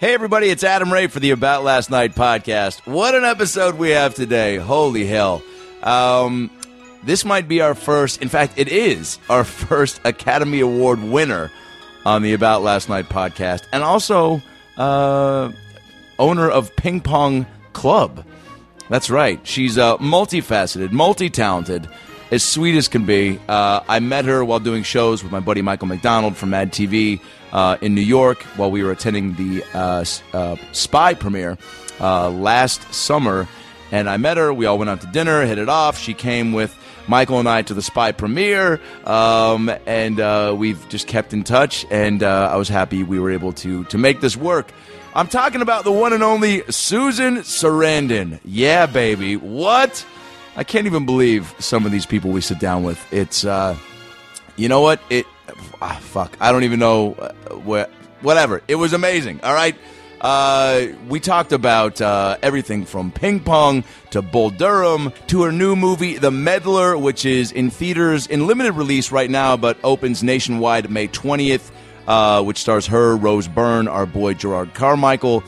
Hey, everybody, it's Adam Ray for the About Last Night podcast. What an episode we have today. Holy hell. This might be our first, in fact, it is our first Academy Award winner on the About Last Night podcast, and also owner of Ping Pong Club. That's right. She's multifaceted, multi-talented, as sweet as can be. I met her while doing shows with my buddy Michael McDonald from Mad TV in New York while we were attending the Spy premiere last summer. And I met her. We all went out to dinner, hit it off. She came with Michael and I to the Spy premiere, and we've just kept in touch. And I was happy we were able to make this work. I'm talking about the one and only Susan Sarandon. Yeah, baby. What? I can't even believe some of these people we sit down with. It's, you know what? Fuck. I don't even know whatever. It was amazing. All right. We talked about everything from ping pong to Bull Durham to her new movie, The Meddler, which is in theaters in limited release right now, but opens nationwide May 20th, which stars her, Rose Byrne, our boy Gerard Carmichael,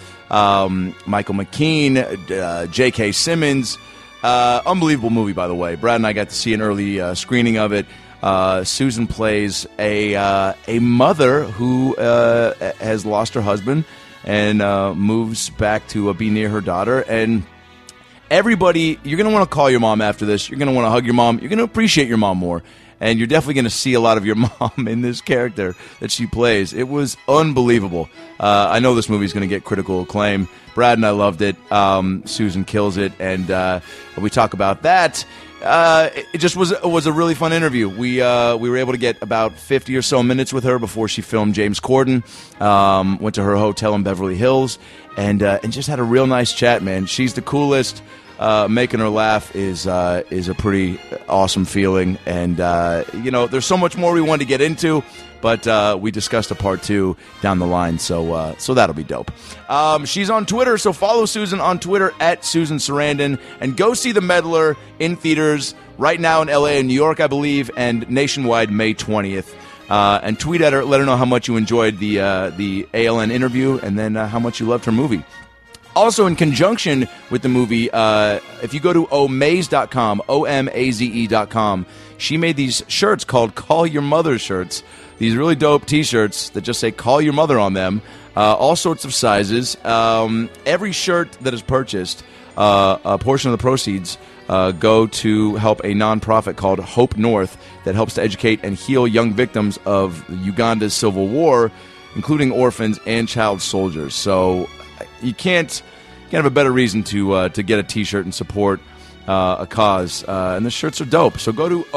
Michael McKean, J.K. Simmons. Unbelievable movie, by the way. Brad and I got to see an early screening of it. Susan plays a mother who has lost her husband and moves back to be near her daughter. And everybody, you're going to want to call your mom after this. You're going to want to hug your mom. You're going to appreciate your mom more. And you're definitely going to see a lot of your mom in this character that she plays. It was unbelievable. I know this movie is going to get critical acclaim. Brad and I loved it. Susan kills it. And we talk about that. It just was a really fun interview. We were able to get about 50 or so minutes with her before she filmed James Corden. Went to her hotel in Beverly Hills and just had a real nice chat, man. She's the coolest. Making her laugh is a pretty awesome feeling, and there's so much more we wanted to get into, but we discussed a part 2 down the line, so that'll be dope. She's on Twitter, so follow Susan on Twitter at Susan Sarandon, and go see The Meddler in theaters right now in LA and New York, I believe, and nationwide May 20th. And tweet at her, let her know how much you enjoyed the ALN interview, and then how much you loved her movie. Also, in conjunction with the movie, if you go to omaze.com, OMAZE.com, she made these shirts called Call Your Mother shirts. These really dope T-shirts that just say Call Your Mother on them. All sorts of sizes. Every shirt that is purchased, a portion of the proceeds go to help a nonprofit called Hope North that helps to educate and heal young victims of Uganda's civil war, including orphans and child soldiers. So you can't have a better reason to get a T-shirt and support a cause. And the shirts are dope. So go to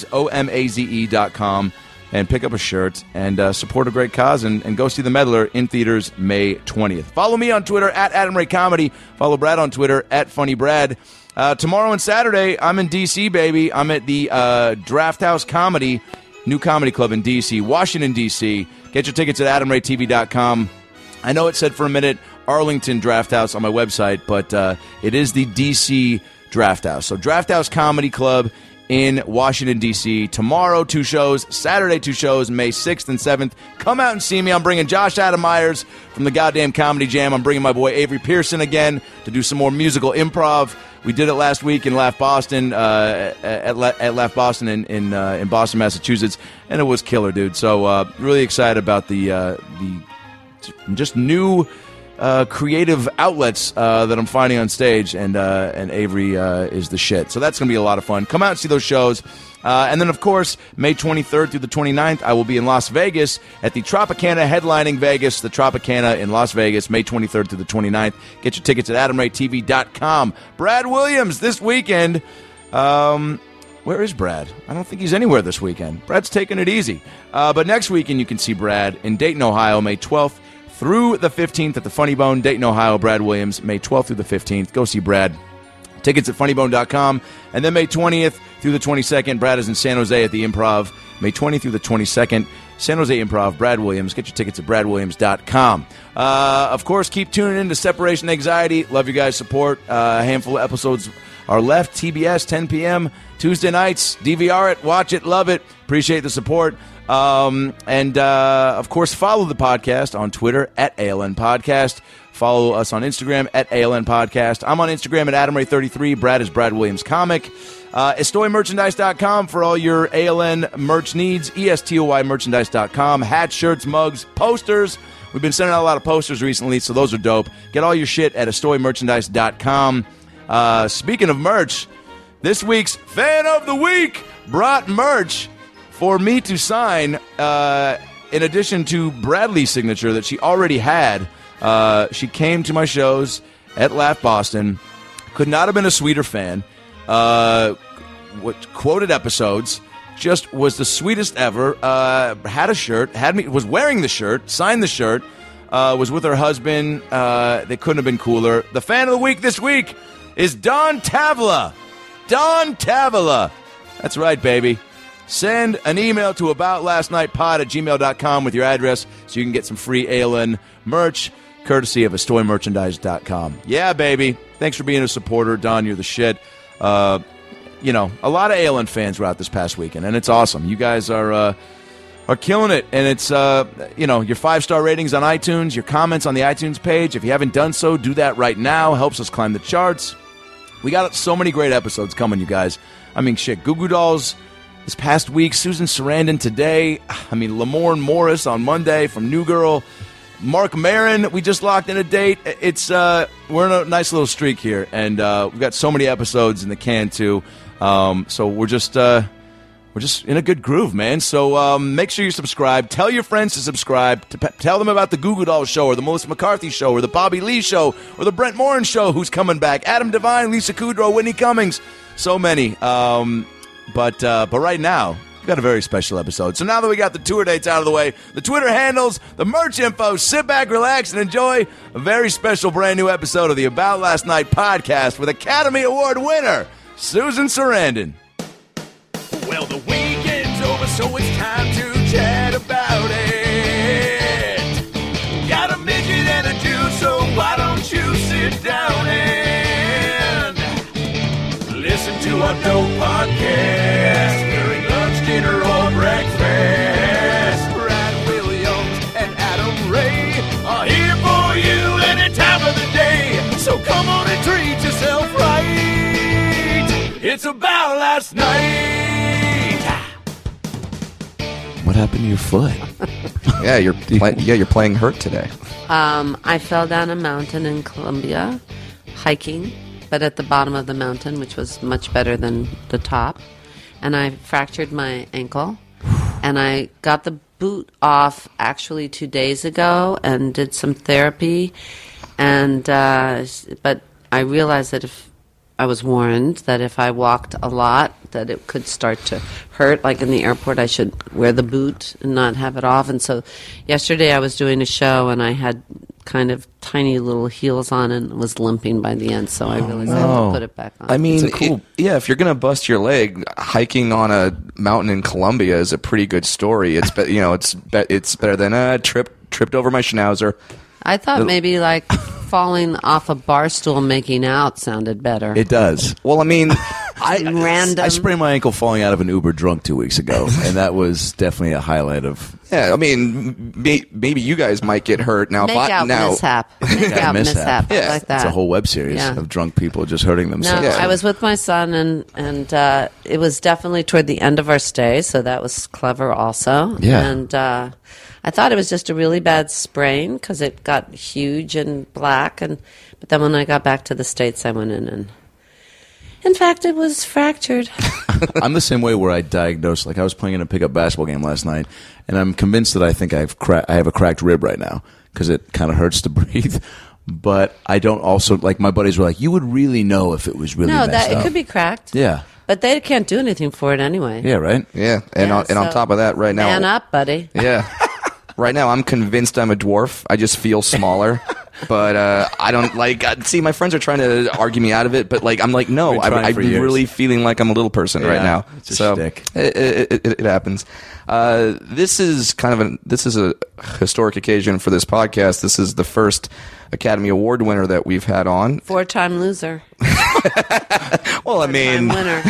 OMAZE.com and pick up a shirt and support a great cause and go see The Meddler in theaters May 20th. Follow me on Twitter at Adam Ray Comedy. Follow Brad on Twitter at Funny Brad. Tomorrow and Saturday, I'm in D.C., baby. I'm at the Draft House Comedy, new comedy club in D.C., Washington, D.C. Get your tickets at AdamRayTV.com. I know it said for a minute Arlington Draft House on my website, but it is the D.C. Draft House. So Draft House Comedy Club in Washington, D.C. Tomorrow, 2 shows. Saturday, 2 shows, May 6th and 7th. Come out and see me. I'm bringing Josh Adam Myers from the Goddamn Comedy Jam. I'm bringing my boy Avery Pearson again to do some more musical improv. We did it last week in Laugh Boston, at Laugh Boston in Boston, Massachusetts, and it was killer, dude. So really excited about the just new creative outlets that I'm finding on stage, and Avery is the shit. So that's going to be a lot of fun. Come out and see those shows. And then, of course, May 23rd through the 29th, I will be in Las Vegas at the Tropicana, headlining Vegas, the Tropicana in Las Vegas, May 23rd through the 29th. Get your tickets at AdamRayTV.com. Brad Williams this weekend. Where is Brad? I don't think he's anywhere this weekend. Brad's taking it easy. But next weekend, you can see Brad in Dayton, Ohio, May 12th through the 15th at the Funny Bone, Dayton, Ohio. Brad Williams, May 12th through the 15th. Go see Brad. Tickets at funnybone.com. And then May 20th through the 22nd, Brad is in San Jose at the Improv. May 20th through the 22nd, San Jose Improv, Brad Williams. Get your tickets at bradwilliams.com. Of course, keep tuning in to Separation Anxiety. Love you guys' support. A handful of episodes Our Left, TBS, 10 p.m. Tuesday nights. DVR it, watch it, love it. Appreciate the support. Of course, follow the podcast on Twitter at ALN Podcast. Follow us on Instagram at ALN Podcast. I'm on Instagram at AdamRay33. Brad is Brad Williams Comic. EstoyMerchandise.com for all your ALN merch needs. ESTOYmerchandise.com. Hats, shirts, mugs, posters. We've been sending out a lot of posters recently, so those are dope. Get all your shit at EstoyMerchandise.com. Speaking of merch, this week's Fan of the Week brought merch for me to sign, in addition to Bradley's signature that she already had. She came to my shows at Laugh Boston. Could not have been a sweeter fan. Quoted episodes. Just was the sweetest ever. Had a shirt. Was wearing the shirt. Signed the shirt. Was with her husband. They couldn't have been cooler. The Fan of the Week this week is Don Tavla. Don Tavla. That's right, baby. Send an email to aboutlastnightpod@gmail.com with your address so you can get some free ALN merch, courtesy of EstoyMerchandise.com. Yeah, baby. Thanks for being a supporter, Don. You're the shit. A lot of ALN fans were out this past weekend, and it's awesome. You guys are killing it, and it's, your 5-star ratings on iTunes, your comments on the iTunes page. If you haven't done so, do that right now. Helps us climb the charts. We got so many great episodes coming, you guys. I mean, shit, Goo Goo Dolls this past week, Susan Sarandon today. I mean, Lamorne Morris on Monday from New Girl. Mark Maron, we just locked in a date. It's we're in a nice little streak here, and we've got so many episodes in the can too. So we're just in a good groove, man. So make sure you subscribe. Tell your friends to subscribe. Tell them about the Goo Goo Dolls show, or the Melissa McCarthy show, or the Bobby Lee show, or the Brent Morin show, who's coming back. Adam Devine, Lisa Kudrow, Whitney Cummings. So many. But right now, we've got a very special episode. So now that we got the tour dates out of the way, the Twitter handles, the merch info, sit back, relax, and enjoy a very special brand new episode of the About Last Night podcast with Academy Award winner, Susan Sarandon. Well, the weekend's over, so it's time to chat about it. Got a midget and a Jew, so why don't you sit down and listen to our dope podcast during lunch, dinner, or breakfast. Brad Williams and Adam Ray are here for you any time of the day. So come on and treat yourself right. It's About Last Night. What happened to your foot? You're playing hurt today. I fell down a mountain in Colombia, hiking, but at the bottom of the mountain, which was much better than the top. And I fractured my ankle. And I got the boot off actually 2 days ago and did some therapy. And but I realized that if I was warned that if I walked a lot, that it could start to hurt. Like in the airport, I should wear the boot and not have it off. And so yesterday I was doing a show, and I had kind of tiny little heels on and was limping by the end. So I realized I had to put it back on. I mean, if you're going to bust your leg, hiking on a mountain in Colombia is a pretty good story. It's it's better than tripped over my schnauzer. I thought maybe like falling off a bar stool making out sounded better. It does. Well, I mean, Random. I sprained my ankle falling out of an Uber drunk 2 weeks ago, and that was definitely a highlight of. Yeah, I mean, maybe you guys might get hurt now. Mishap. Make-out mishap. Yeah. Like that. It's a whole web series of drunk people just hurting No, themselves. I was with my son, and it was definitely toward the end of our stay, so that was clever also. Yeah. And I thought it was just a really bad sprain because it got huge and black, but then when I got back to the States, I went in and, in fact, it was fractured. I'm the same way where I diagnosed, like I was playing in a pickup basketball game last night, and I'm convinced that I think I have a cracked rib right now because it kind of hurts to breathe. But I don't also, like my buddies were like, you would really know if it was really messed up. It could be cracked. Yeah. But they can't do anything for it anyway. Yeah, right? Yeah, and on top of that, right now, man up, buddy. Yeah. Right now, I'm convinced I'm a dwarf. I just feel smaller. But I don't, see, my friends are trying to argue me out of it, but, I'm like, no, I'm really feeling like I'm a little person right now. It's a shtick. It happens. This is a historic occasion for this podcast. This is the first Academy Award winner that we've had on. 4-time loser. Well, I mean, winner.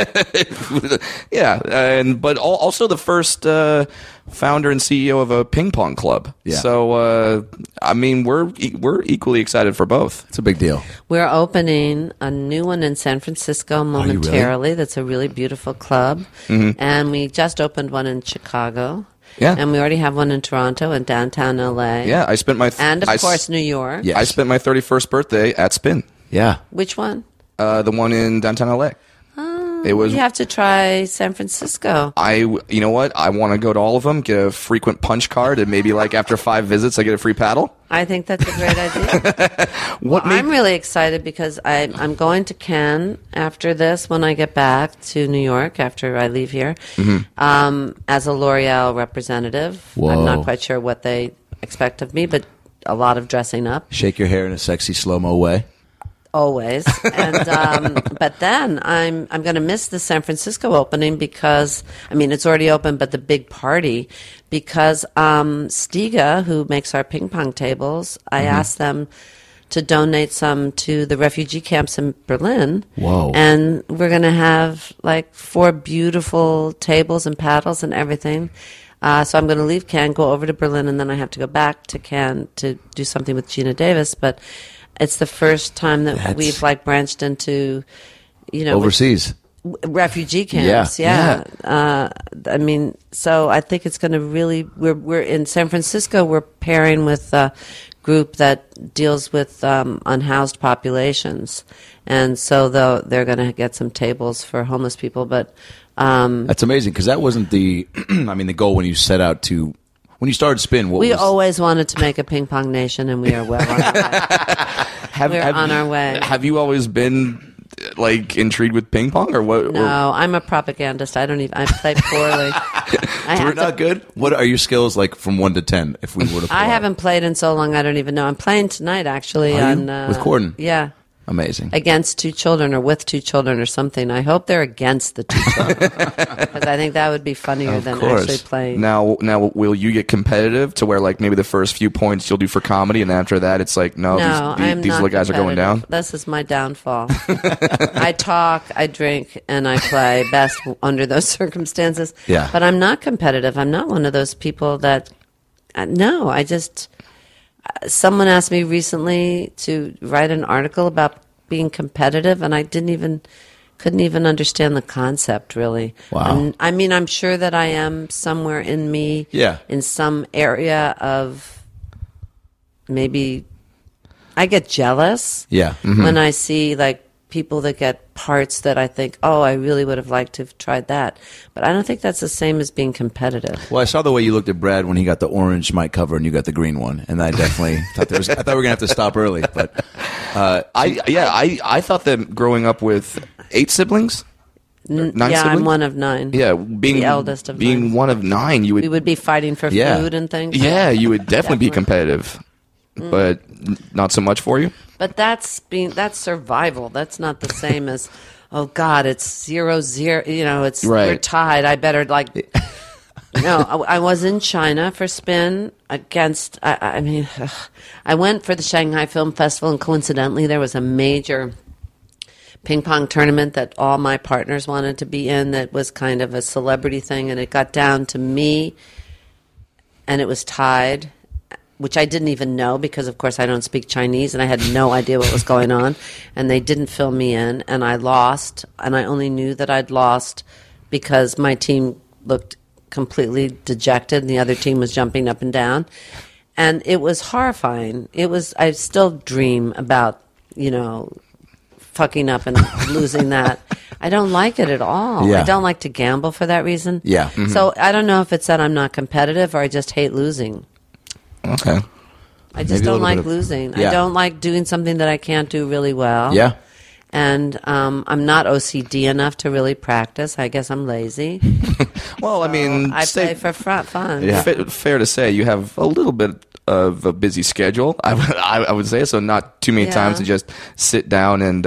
yeah, but also the first founder and CEO of a ping pong club. Yeah. So, I mean, we're equally excited for both. It's a big deal. We're opening a new one in San Francisco momentarily. That's a really beautiful club. Mm-hmm. And we just opened one in Chicago. Yeah. And we already have one in Toronto and downtown LA. Yeah, I spent my And of course New York. Yeah. I spent my 31st birthday at Spin, Yeah. Which one? the one in downtown LA. It was. You have to try San Francisco. You know what? I want to go to all of them, get a frequent punch card, and maybe like after 5 visits, I get a free paddle. I think that's a great idea. I'm really excited because I'm going to Cannes after this when I get back to New York after I leave here as a L'Oreal representative. Whoa. I'm not quite sure what they expect of me, but a lot of dressing up. Shake your hair in a sexy slow-mo way. Always, and but then I'm going to miss the San Francisco opening because it's already open, but the big party because Stiga, who makes our ping pong tables, I asked them to donate some to the refugee camps in Berlin. Whoa! And we're going to have like 4 beautiful tables and paddles and everything. So I'm going to leave Cannes, go over to Berlin, and then I have to go back to Cannes to do something with Gina Davis, but. It's the first time that we've branched into, overseas refugee camps. Yeah. So I think it's going to really. We're in San Francisco. We're pairing with a group that deals with unhoused populations, and so they're going to get some tables for homeless people. But that's amazing because that wasn't the the goal when you set out to. When you started Spin, we always wanted to make a ping pong nation, and we are well on our way. We're on our way. Have you always been intrigued with ping pong, or what? No, I'm a propagandist. I play poorly. We're not good. What are your skills like from 1 to 10? If we were to, play? I haven't played in so long. I don't even know. I'm playing tonight, actually, with Corden. Yeah. Amazing. Against 2 children or with 2 children or something. I hope they're against the 2 children because I think that would be funnier than actually playing. Now, will you get competitive to where maybe the first few points you'll do for comedy, and after that it's these little guys are going down? This is my downfall. I talk, I drink, and I play best under those circumstances. Yeah. But I'm not competitive. I'm not one of those people that. No, I just. Someone asked me recently to write an article about being competitive, and I couldn't even understand the concept, really. Wow. I'm sure that I am somewhere in me, in some area of maybe I get jealous when I see people that get parts that I think, oh, I really would have liked to have tried that. But I don't think that's the same as being competitive. Well, I saw the way you looked at Brad when he got the orange mic cover and you got the green one, and I definitely thought I thought we were gonna have to stop early. But I thought that growing up with 8 siblings. 9 siblings? I'm one of 9. Yeah, being the eldest of 9. Being one of 9, we would be fighting for food and things. Yeah, you would definitely be competitive, but not so much for you. But that's survival. That's not the same as, oh God, it's 0-0. We're tied. I better I was in China for Spin against. I went for the Shanghai Film Festival, and coincidentally, there was a major ping pong tournament that all my partners wanted to be in. That was kind of a celebrity thing, and it got down to me, and it was tied. Which I didn't even know because, of course, I don't speak Chinese, and I had no idea what was going on. And they didn't fill me in, and I lost. And I only knew that I'd lost because my team looked completely dejected, and the other team was jumping up and down. And it was horrifying. I still dream about, fucking up and losing that. I don't like it at all. Yeah. I don't like to gamble for that reason. Yeah. Mm-hmm. So I don't know if it's that I'm not competitive or I just hate losing. Okay. I just don't like losing. Yeah. I don't like doing something that I can't do really well. Yeah. And I'm not OCD enough to really practice. I guess I'm lazy. Well, I play for fun. Yeah. Fair to say you have a little bit of a busy schedule. I would say so. Not too many times to just sit down and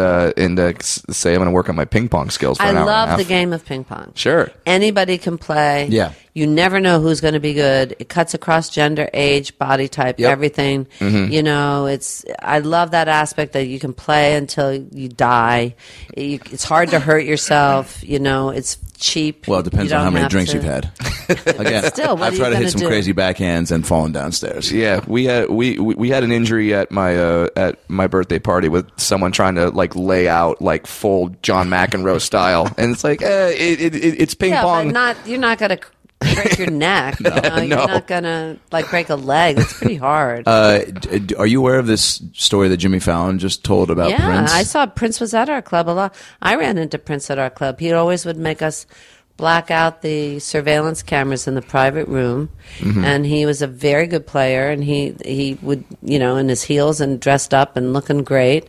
say I'm going to work on my ping pong skills for an hour and a half. I love the game of ping pong. Sure. Anybody can play. Yeah. You never know who's going to be good. It cuts across gender, age, body type, everything. You know, I love that aspect that you can play until you die. It's hard to hurt yourself. You know, it's cheap. Well, it depends on how many drinks you've had. Again, Still, I've tried to hit some crazy backhands and fallen downstairs. Yeah, we had an injury at my birthday party with someone trying to like lay out like full John McEnroe style, and it's like it's ping pong. But you're not going to break your neck. You know? You're not going to like break a leg. It's pretty hard. Are you aware of this story that Jimmy Fallon just told about Prince? Yeah, I saw Prince was at our club a lot. I ran into Prince at our club. He always would make us black out the surveillance cameras in the private room, and he was a very good player, and he would, you know, in his heels and dressed up and looking great,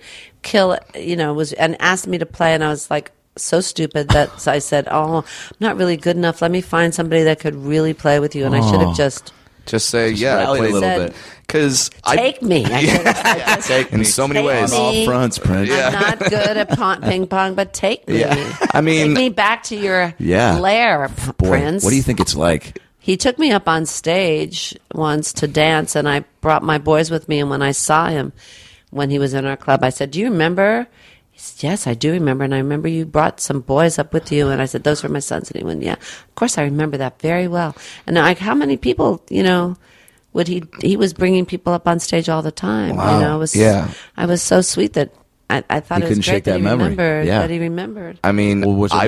and asked me to play, and I was like, so stupid that I said, I'm not really good enough. Let me find somebody that could really play with you. And I should have just say, I played a little bit. Because take me. Take in so many ways. Me. All fronts, Prince. I'm not good at ping pong, but take me. I mean, take me back to your lair, Prince. What do you think it's like? He took me up on stage once to dance, and I brought my boys with me. And when I saw him, when he was in our club, I said, "Do you remember?" Yes, I do remember, and I remember you brought some boys up with you, and I said, those were my sons, and he went, yeah, of course I remember that very well. And like, how many people, you know, would he was bringing people up on stage all the time. Wow. You know, I was so sweet that I thought it was great that he remembered. That he remembered. I mean,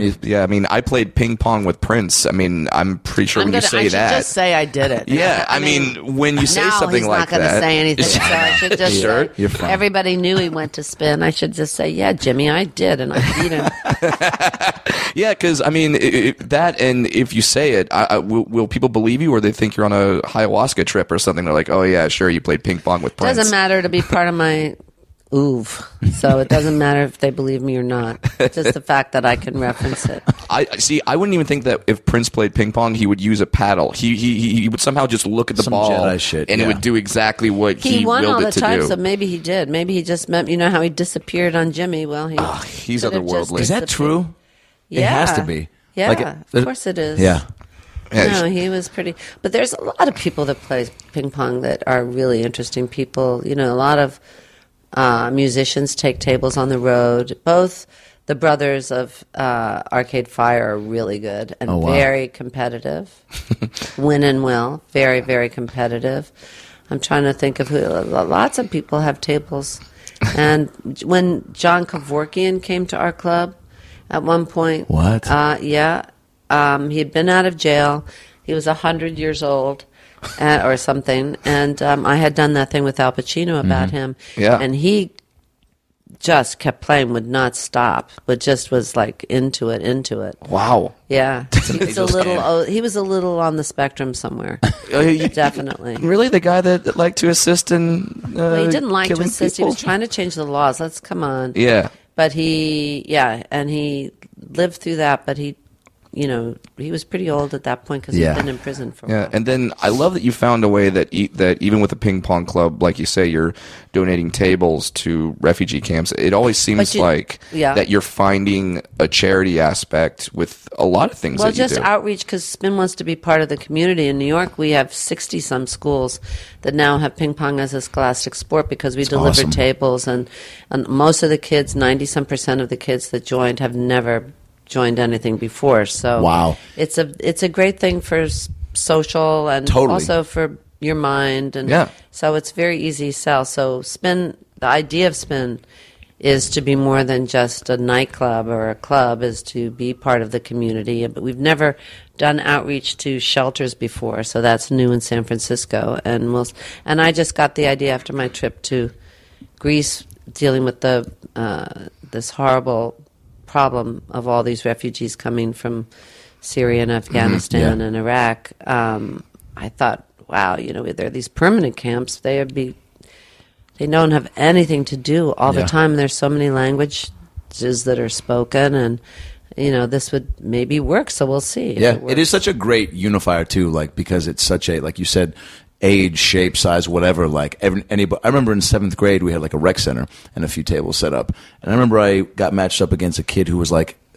I played ping pong with Prince. I mean, I'm pretty sure when you say that, I should just say I did it. Yeah, I mean, when you say something like that, he's not going to say anything. So I should just say, You're fine. Everybody knew he went to spin. I should just say, yeah, Jimmy, I did, and I beat him. Yeah, because I mean that, and if you say it, will people believe you, or they think you're on a ayahuasca trip or something? They're like, oh yeah, sure, you played ping pong with Prince. Doesn't matter to be part of my oeuvre, so it doesn't matter if they believe me or not. Just the fact that I can reference it. I wouldn't even think that if Prince played ping pong, he would use a paddle. He would somehow just look at the ball, Jedi shit, and it would do exactly what he won willed all the it to time, do. so maybe he did. Maybe he just meant, you know how he disappeared on Jimmy. Well, he's otherworldly. Is that true? Yeah. It has to be. Yeah, of course it is. Yeah. No, he was pretty. But there's a lot of people that play ping pong that are really interesting people. You know, a lot of musicians take tables on the road. Both the brothers of Arcade Fire are really good and very competitive. Win and will. Very, very competitive. I'm trying to think of who. Lots of people have tables. And when John Kevorkian came to our club at one point. What? Yeah. He had been out of jail. He was 100 years old. Or something, and I had done that thing with Al Pacino about him, and he just kept playing, would not stop, but just was like into it. Wow. Yeah, he was a little on the spectrum somewhere. Definitely. Really, the guy that liked to assist in well, he didn't like to assist. People? He was trying to change the laws. Let's come on. Yeah. But he lived through that. But he was pretty old at that point because he'd been in prison for a while. And then I love that you found a way that even with a ping pong club, like you say, you're donating tables to refugee camps. It always seems that you're finding a charity aspect with a lot of things that you do. Well, just outreach, because Spin wants to be part of the community. In New York, we have 60-some schools that now have ping pong as a scholastic sport because we deliver tables. And most of the kids, 90-some% of the kids that joined have never joined anything before, so it's a great thing for social and also for your mind, and so it's very easy to sell. So Spin, the idea of Spin is to be more than just a nightclub or a club, is to be part of the community. But we've never done outreach to shelters before, so that's new in San Francisco. And I just got the idea after my trip to Greece, dealing with this horrible problem of all these refugees coming from Syria and Afghanistan and Iraq. I thought, wow, there are these permanent camps. They don't have anything to do all the time. There's so many languages that are spoken, and this would maybe work. So we'll see. Yeah, it is such a great unifier too. Like, because it's such a, like you said, age, shape, size, whatever. Like anybody, I remember in 7th grade we had like a rec center and a few tables set up, and I remember I got matched up against a kid who was like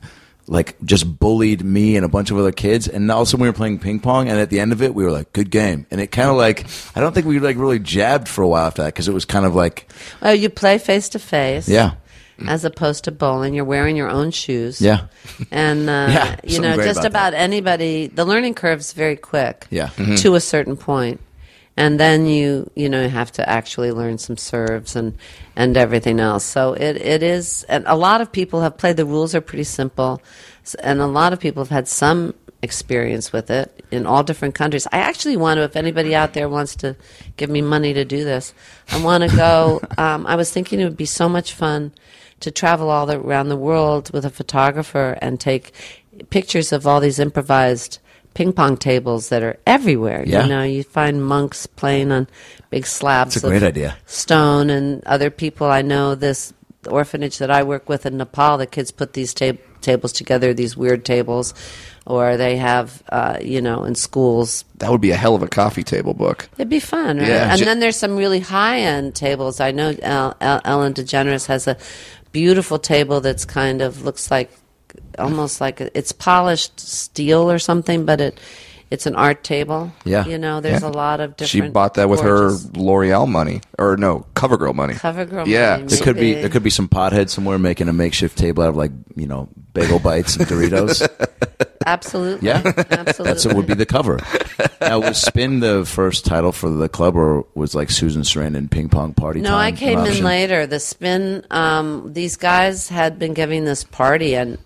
like just bullied me and a bunch of other kids, and all of a sudden we were playing ping pong, and at the end of it we were like, good game. And it kind of like, I don't think we like really jabbed for a while after that, because it was kind of like, well, you play face to face, yeah, as opposed to bowling. You're wearing your own shoes, yeah, and Yeah, you something know, great just about about anybody. The learning curve's very quick, yeah. to a certain point. And then you have to actually learn some serves and everything else. So it is, and a lot of people have played. The rules are pretty simple, and a lot of people have had some experience with it in all different countries. I actually want to, if anybody out there wants to give me money to do this, I want to go. I was thinking it would be so much fun to travel all around the world with a photographer and take pictures of all these improvised ping pong tables that are everywhere. Yeah. You know, you find monks playing on big slabs That's a great idea. stone, and other people. I know this orphanage that I work with in Nepal, the kids put these tables together, these weird tables, or they have, in schools. That would be a hell of a coffee table book. It'd be fun, right? Yeah. And then there's some really high-end tables. I know Ellen DeGeneres has a beautiful table that's kind of looks like almost like it's polished steel or something, but it's an art table. Yeah. You know, there's a lot of She different. bought that with gorgeous- her L'Oreal money, or no, CoverGirl money. CoverGirl Yeah. money, There could be some pothead somewhere making a makeshift table out of like, bagel bites and Doritos. Absolutely. Yeah. Absolutely. That's what would be the cover. Now, was Spin the first title for the club, or was like Susan Sarandon Ping Pong Party No, Time I came an in option? later. The Spin, these guys had been giving this party and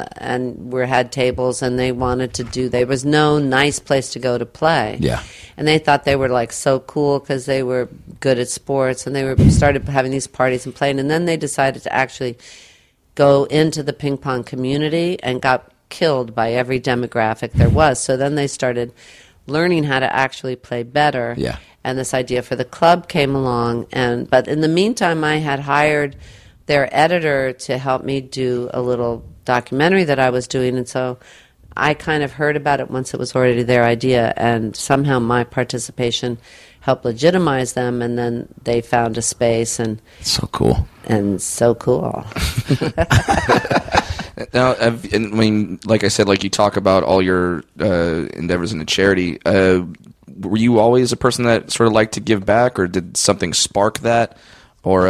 we had tables, and they wanted to do. There was no nice place to go to play. Yeah. And they thought they were like so cool because they were good at sports, and they started having these parties and playing. And then they decided to actually go into the ping pong community and got killed by every demographic there was. So then they started learning how to actually play better. Yeah. And this idea for the club came along, but in the meantime, I had hired their editor to help me do a little documentary that I was doing, and so I kind of heard about it once it was already their idea, and somehow my participation helped legitimize them, and then they found a space, and So cool. so cool. Now, I mean, like I said, like you talk about all your endeavors into charity. Were you always a person that sort of liked to give back, or did something spark that? Or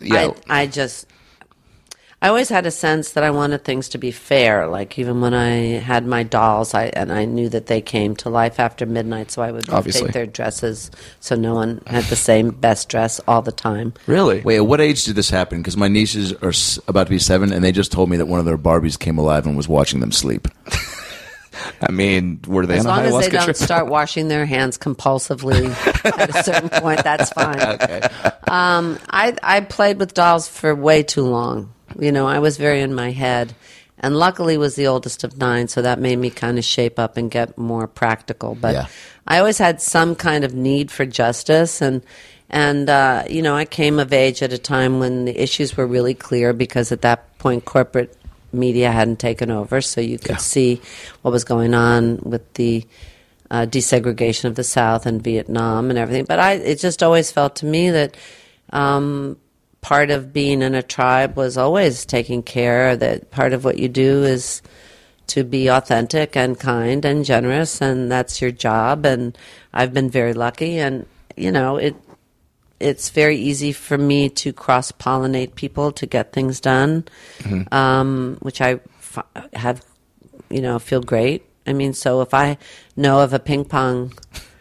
I always had a sense that I wanted things to be fair. Like even when I had my dolls, I knew that they came to life after midnight, so I would Obviously. take their dresses, so no one had the same best dress all the time. Really? Wait, at what age did this happen? Because my nieces are about to be 7, and they just told me that one of their Barbies came alive and was watching them sleep. I mean, were they As on a long as ayahuasca they don't trip? start washing their hands compulsively at a certain point, that's fine. Okay. I played with dolls for way too long. You know, I was very in my head, and luckily was the oldest of 9, so that made me kind of shape up and get more practical. But Yeah. I always had some kind of need for justice, and I came of age at a time when the issues were really clear, because at that point corporate media hadn't taken over, so you could see what was going on with the desegregation of the South and Vietnam and everything. But it just always felt to me that part of being in a tribe was always taking care that part of what you do is to be authentic and kind and generous, and that's your job. And I've been very lucky, and it's very easy for me to cross-pollinate people to get things done, which I have, feel great. I mean, so if I know of a ping pong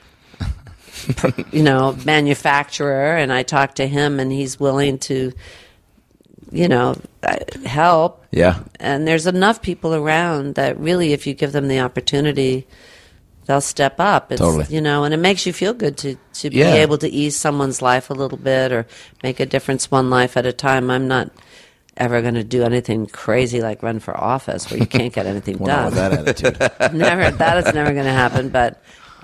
manufacturer, and I talk to him and he's willing to, help. Yeah. And there's enough people around that really, if you give them the opportunity, they'll step up. It's, Totally. And it makes you feel good to be Yeah. able to ease someone's life a little bit or make a difference one life at a time. I'm not ever going to do anything crazy like run for office where you can't get anything Well, not done. with that attitude. That is never going to happen. But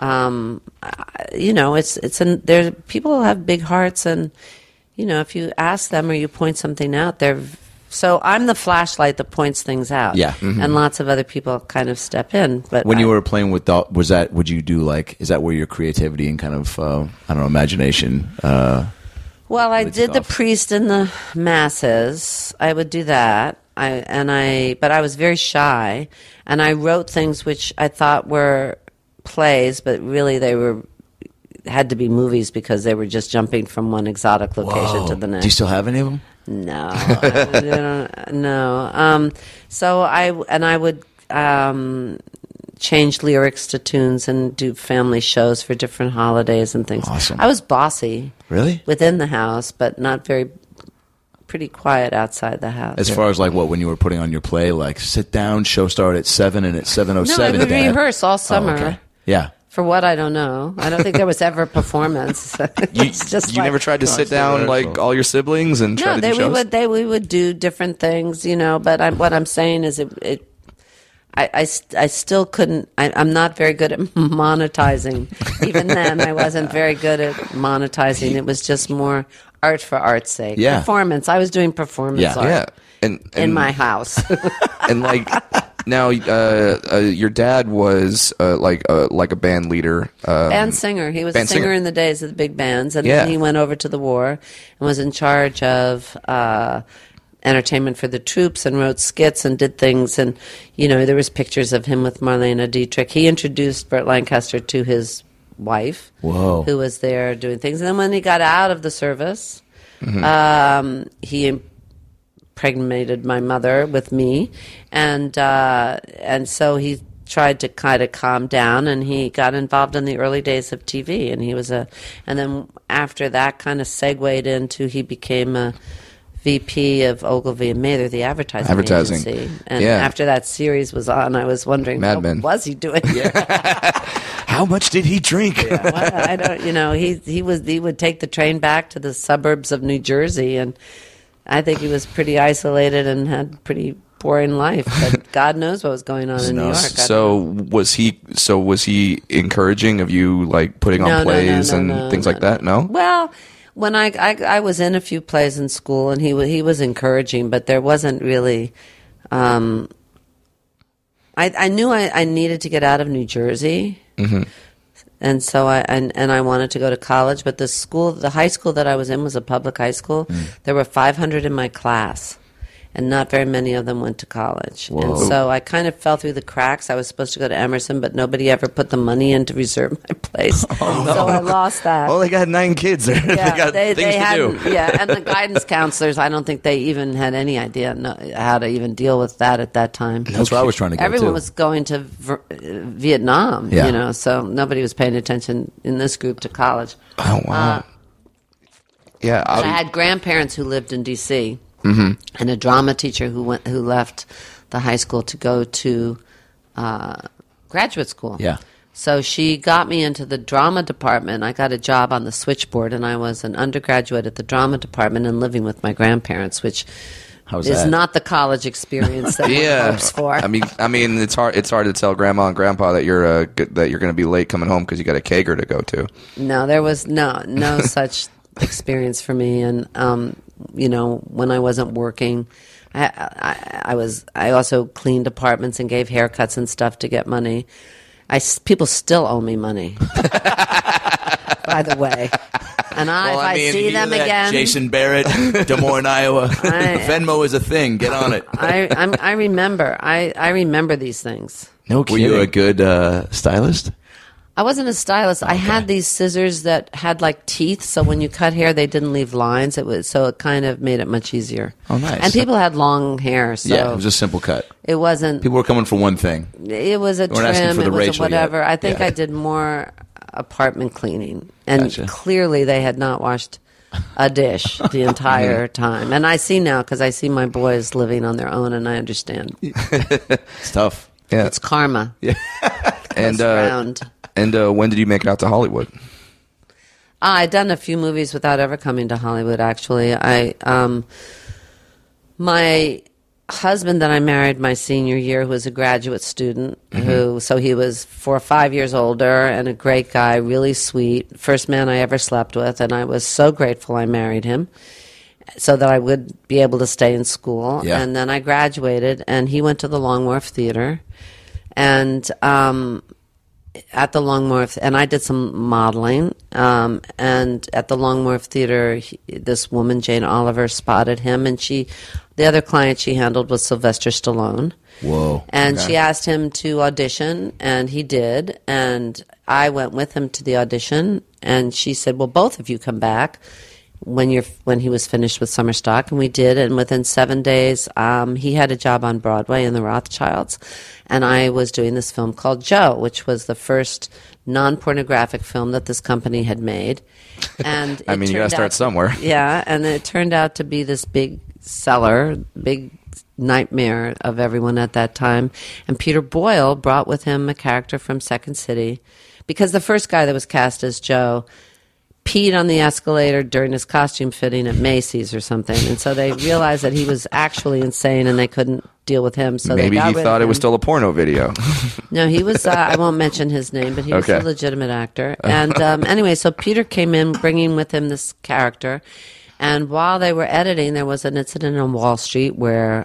there. People have big hearts, and if you ask them or you point something out, so I'm the flashlight that points things out. Yeah. And lots of other people kind of step in. But When you were playing with dolls, would you do is that where your creativity and kind of, imagination, Well, I Really did took the off. priest and the masses. I would do that. but I was very shy, and I wrote things which I thought were plays, but really they had to be movies because they were just jumping from one exotic location to the next. Do you still have any of them? No, I don't, no. So I would change lyrics to tunes and do family shows for different holidays and things. Awesome. I was bossy. Really? Within the house, but not pretty quiet outside the house. As far as like what, when you were putting on your play, like sit down, show start at 7 and at 7:07. No, I would rehearse all summer. Oh, okay. Yeah. For what, I don't know. I don't think there was ever a performance. You never tried to sit down like all your siblings and try to do shows? We would do different things, but what I'm saying is I still couldn't. I'm not very good at monetizing. Even then, I wasn't very good at monetizing. It was just more art for art's sake. Yeah. Performance. I was doing performance art. Yeah. And in my house. And like now, your dad was like a band leader, band singer. He was a singer in the days of the big bands, and then he went over to the war and was in charge of entertainment for the troops and wrote skits and did things. And there was pictures of him with Marlene Dietrich. He introduced Burt Lancaster to his wife, who was there doing things. And then when he got out of the service, he impregnated my mother with me, and so he tried to kind of calm down, and he got involved in the early days of TV, and and then after that kind of segued into he became a VP of Ogilvy and Mather, the advertising agency. And after that series was on, I was wondering what was he doing? How much did he drink? Well, I don't. He would take the train back to the suburbs of New Jersey, and I think he was pretty isolated and had a pretty boring life. But God knows what was going on in New York. So was he encouraging of you, like putting on plays and things like that? No. Well, when I was in a few plays in school, and he was encouraging, but there wasn't really. I knew I needed to get out of New Jersey. Mm-hmm. And so I wanted to go to college, but the high school that I was in was a public high school. There were 500 in my class, and not very many of them went to college. Whoa. And so I kind of fell through the cracks. I was supposed to go to Emerson, but nobody ever put the money in to reserve my place. Oh, no. So I lost that. Well, they got 9 kids. Yeah, they got things to do. Yeah, and the guidance counselors, I don't think they even had any idea how to even deal with that at that time. That's what I was trying to get Everyone was going to Vietnam, so nobody was paying attention in this group to college. Oh, wow. I had grandparents who lived in D.C., and a drama teacher who left the high school to go to graduate school. Yeah. So she got me into the drama department. I got a job on the switchboard, and I was an undergraduate at the drama department and living with my grandparents, which is not the college experience that one hopes for. I mean, it's hard to tell grandma and grandpa that you're going to be late coming home because you got a kegger to go to. No, there was no such experience for me, and when I wasn't working, I also cleaned apartments and gave haircuts and stuff to get money. People still owe me money, by the way. And if I see them again, Jason Barrett, Des Moines, Iowa. Venmo is a thing. Get on it. I remember these things. No kidding. Were you a good stylist? I wasn't a stylist. Okay. I had these scissors that had like teeth, so when you cut hair, they didn't leave lines. So it kind of made it much easier. Oh, nice. And people had long hair, so it was a simple cut. It wasn't. People were coming for one thing. It was a trim. It was a whatever. Yet. I think I did more apartment cleaning, and clearly they had not washed a dish the entire time. And I see now because I see my boys living on their own, and I understand. It's tough. Yeah, it's karma. Yeah, And when did you make it out to Hollywood? I'd done a few movies without ever coming to Hollywood, actually. My husband that I married my senior year, who was a graduate student, so he was 4 or 5 years older and a great guy, really sweet. First man I ever slept with, and I was so grateful I married him so that I would be able to stay in school. Yeah. And then I graduated, and he went to the Long Wharf Theater. And at the Longmore, and I did some modeling. And at the Longmore Theater, this woman, Jane Oliver, spotted him, and the other client she handled was Sylvester Stallone. Whoa! And she asked him to audition, and he did. And I went with him to the audition, and she said, "Well, both of you come back when he was finished with Summer Stock," and we did. And within 7 days, he had a job on Broadway in The Rothschilds, and I was doing this film called Joe, which was the first non-pornographic film that this company had made. And I mean, you got to start somewhere. Yeah, and it turned out to be this big seller, big nightmare of everyone at that time. And Peter Boyle brought with him a character from Second City, because the first guy that was cast as Joe peed on the escalator during his costume fitting at Macy's or something, and so they realized that he was actually insane and they couldn't deal with him. So maybe they got he rid thought of it was him. still a porno video. No, he was. I won't mention his name, but he was a legitimate actor. And anyway, so Peter came in, bringing with him this character. And while they were editing, there was an incident on Wall Street where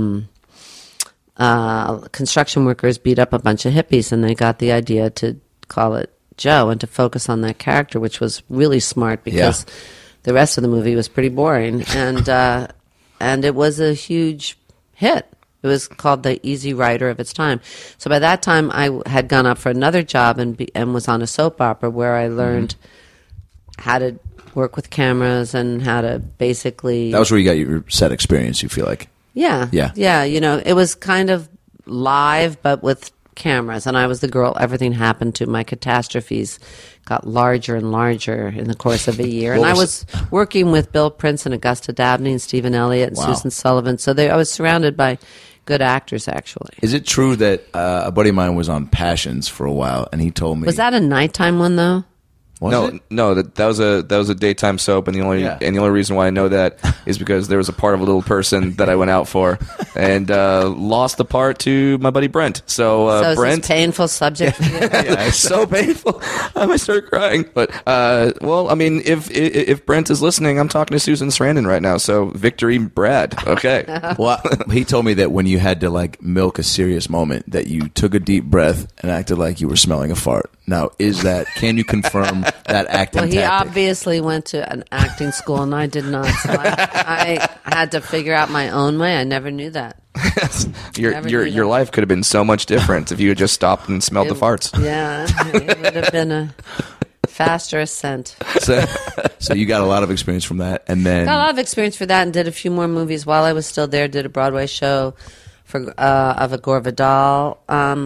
construction workers beat up a bunch of hippies, and they got the idea to call it Joe and to focus on that character, which was really smart because the rest of the movie was pretty boring. And it was a huge hit. It was called the Easy Rider of its time. So by that time, I had gone up for another job and was on a soap opera where I learned how to work with cameras and how to basically... That was where you got your set experience, you feel like? Yeah. You know, it was kind of live, but with cameras. And I was the girl everything happened to. My catastrophes got larger and larger in the course of a year. And I was working with Bill Prince and Augusta Dabney and Stephen Elliott and Susan Sullivan. So I was surrounded by good actors, actually. Is it true that a buddy of mine was on Passions for a while, and he told me... Was that a nighttime one, though? No, that was a daytime soap, and the only reason why I know that is because there was a part of a little person that I went out for, and lost the part to my buddy Brent. So is Brent, this painful subject for you? yeah, it's so painful. I might start crying. But well, I mean, if Brent is listening, I'm talking to Susan Sarandon right now. So victory, Brad. Okay. Well, he told me that when you had to like milk a serious moment, that you took a deep breath and acted like you were smelling a fart. Now, can you confirm that acting Well, he tactic? obviously went to an acting school, and I did not. So I had to figure out my own way. I never knew that. Your life could have been so much different if you had just stopped and smelled the farts. Yeah, it would have been a faster ascent. So you got a lot of experience from that, and then Got a lot of experience for that, and did a few more movies while I was still there. Did a Broadway show of a Gore Vidal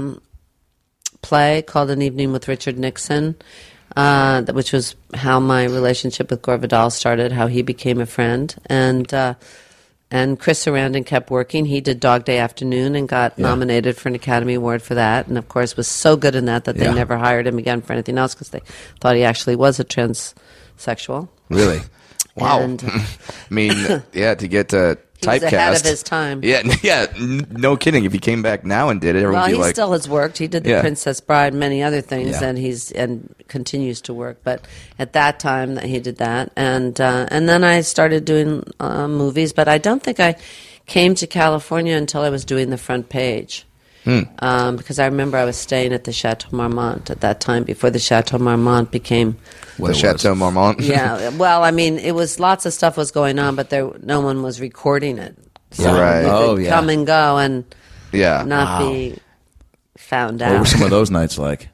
play called An Evening with Richard Nixon, which was how my relationship with Gore Vidal started, how he became a friend. And Chris Sarandon kept working. He did Dog Day Afternoon and got nominated for an Academy Award for that, and of course was so good in that they never hired him again for anything else because they thought he actually was a transsexual. really, Wow. And I mean, to get he was typecast ahead of his time. Yeah, no kidding. If he came back now and did it, everyone Well, would he be like, still has worked. He did The Yeah. Princess Bride, many other things, Yeah. and continues to work. But at that time, he did that, and then I started doing movies. But I don't think I came to California until I was doing The Front Page, because I remember I was staying at the Chateau Marmont at that time before the Chateau Marmont became. the Chateau Marmont. Yeah, well, I mean, it was lots of stuff was going on, but no one was recording it. So Right. you Oh, could yeah. come and go and Yeah. not be found out. what were some of those nights like?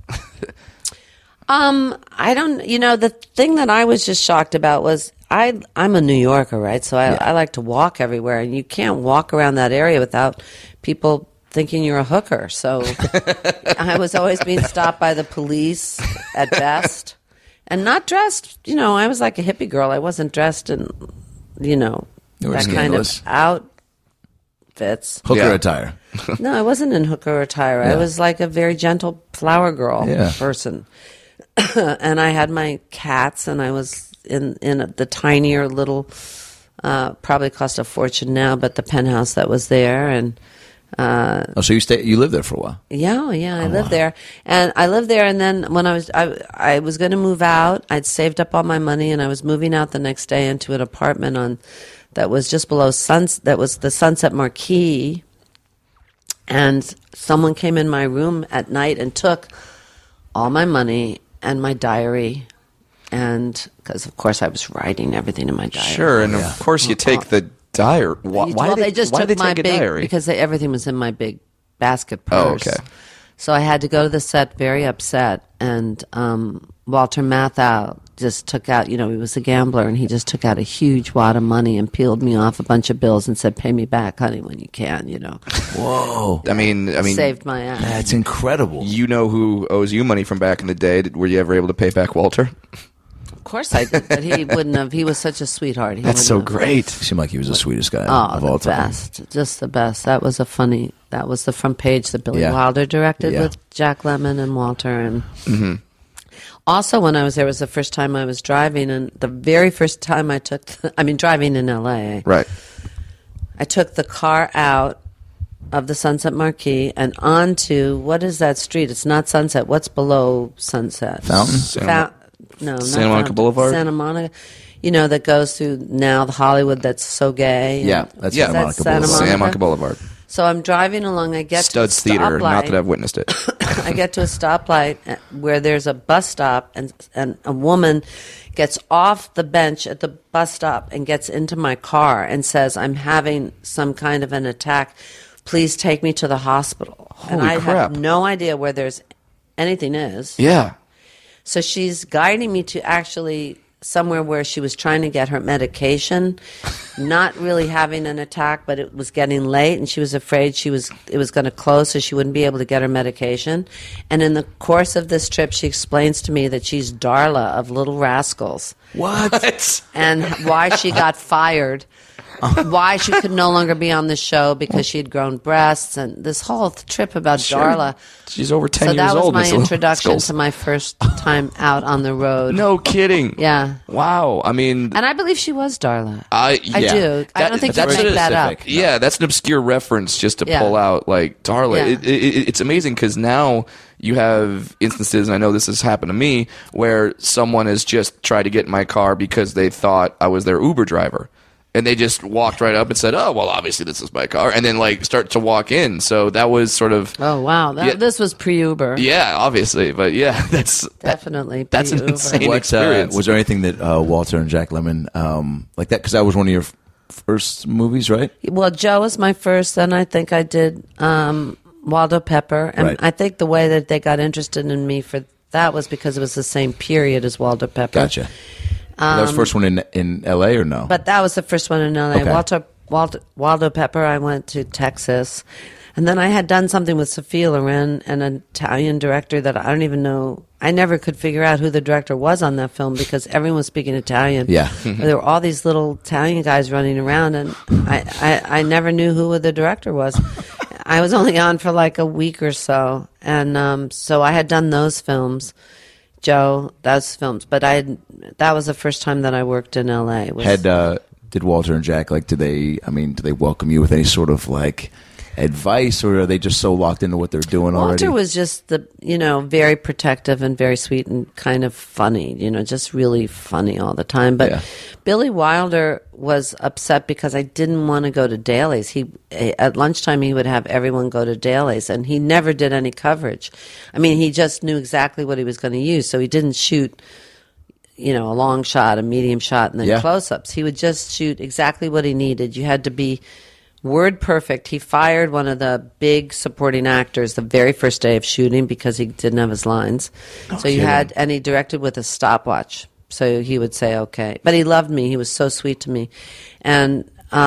I don't, the thing that I was just shocked about was I'm a New Yorker, right? So I like to walk everywhere, and you can't walk around that area without people thinking you're a hooker. So I was always being stopped by the police at best, and not dressed, I was like a hippie girl. I wasn't dressed in, were that kind of scandalous. outfits. Hooker Yeah. attire. No, I wasn't in hooker attire. I was like a very gentle flower girl person. And I had my cats, and I was in the tinier little, probably cost a fortune now, but the penthouse that was there. And So you lived there for a while. I lived there. And I lived there, and then when I was going to move out, I'd saved up all my money, and I was moving out the next day into an apartment that was just below that was the Sunset Marquis. And someone came in my room at night and took all my money and my diary, and because of course I was writing everything in my diary. Sure, and of course you take the diary. Why they just took my big diary? Because everything was in my big basket purse. Oh, okay. So I had to go to the set very upset, and Walter Matthau just took out, he was a gambler, and he just took out a huge wad of money and peeled me off a bunch of bills and said, "Pay me back, honey, when you can." Whoa! I mean, saved my ass. That's incredible. You know who owes you money from back in the day? Were you ever able to pay back Walter? Of course I did, but he wouldn't have. He was such a sweetheart. That's so great. Seemed like he was the sweetest guy of the all time. best, just the best. That was the front page that Billy Wilder directed with Jack Lemmon and Walter. And also, when I was there, was the first time I was driving, and the very first time I took, driving in L.A. Right. I took the car out of the Sunset Marquis and onto, what is that street? It's not Sunset. What's below Sunset? Fountain? No, not Santa Monica Boulevard? Santa Monica. That goes through now the Hollywood that's so gay. Yeah, that's Santa Monica Boulevard. Santa Monica Boulevard. So I'm driving along. I get Studs to a Theater. stoplight. Not that I've witnessed it. I get to a stoplight where there's a bus stop, and a woman gets off the bench at the bus stop and gets into my car and says, "I'm having some kind of an attack. Please take me to the hospital." Holy and I crap. have no idea where there's anything is. Yeah. So she's guiding me to actually somewhere where she was trying to get her medication, not really having an attack, but it was getting late, and she was afraid it was going to close, so she wouldn't be able to get her medication. And in the course of this trip, she explains to me that she's Darla of Little Rascals. What? And why she got fired. Why she could no longer be on the show because she had grown breasts, and this whole trip about Darla. She's over 10 years old. So that was old. my introduction to my first time out on the road. No kidding. Yeah. Wow. And I believe she was Darla. I do. I don't think you that's make that up. Yeah, that's an obscure reference just to Yeah. pull out Darla. Yeah. It's amazing because now you have instances, and I know this has happened to me, where someone has just tried to get in my car because they thought I was their Uber driver. And they just walked right up and said, "Oh, well, obviously this is my car," and then start to walk in. So that was sort of. Oh wow! This was pre-Uber. Yeah, obviously, but yeah, that's definitely that's an pre-Uber. insane experience. Was there anything that Walter and Jack Lemmon like that? Because that was one of your first movies, right? Well, Joe was my first. Then I think I did Waldo Pepper, and Right. I think the way that they got interested in me for that was because it was the same period as Waldo Pepper. Gotcha. That was the first one in L.A. or no? But that was the first one in L.A. Okay. Waldo Pepper, I went to Texas. And then I had done something with Sophia Loren, an Italian director that I don't even know. I never could figure out who the director was on that film because everyone was speaking Italian. Yeah. There were all these little Italian guys running around, and I never knew who the director was. I was only on for like a week or so. And so I had done those films. Joe, those films, but that was the first time that I worked in LA. Did Walter and Jack do they welcome you with any sort of advice, or are they just so locked into what they're doing already? Walter was just very protective and very sweet and kind of funny, just really funny all the time. But Billy Wilder was upset because I didn't want to go to dailies. At lunchtime he would have everyone go to dailies, and he never did any coverage. He just knew exactly what he was going to use, so he didn't shoot a long shot, a medium shot, and then close-ups. He would just shoot exactly what he needed. You had to be word perfect. He fired one of the big supporting actors the very first day of shooting because he didn't have his lines. And he directed with a stopwatch. So he would say, okay. But he loved me. He was so sweet to me. And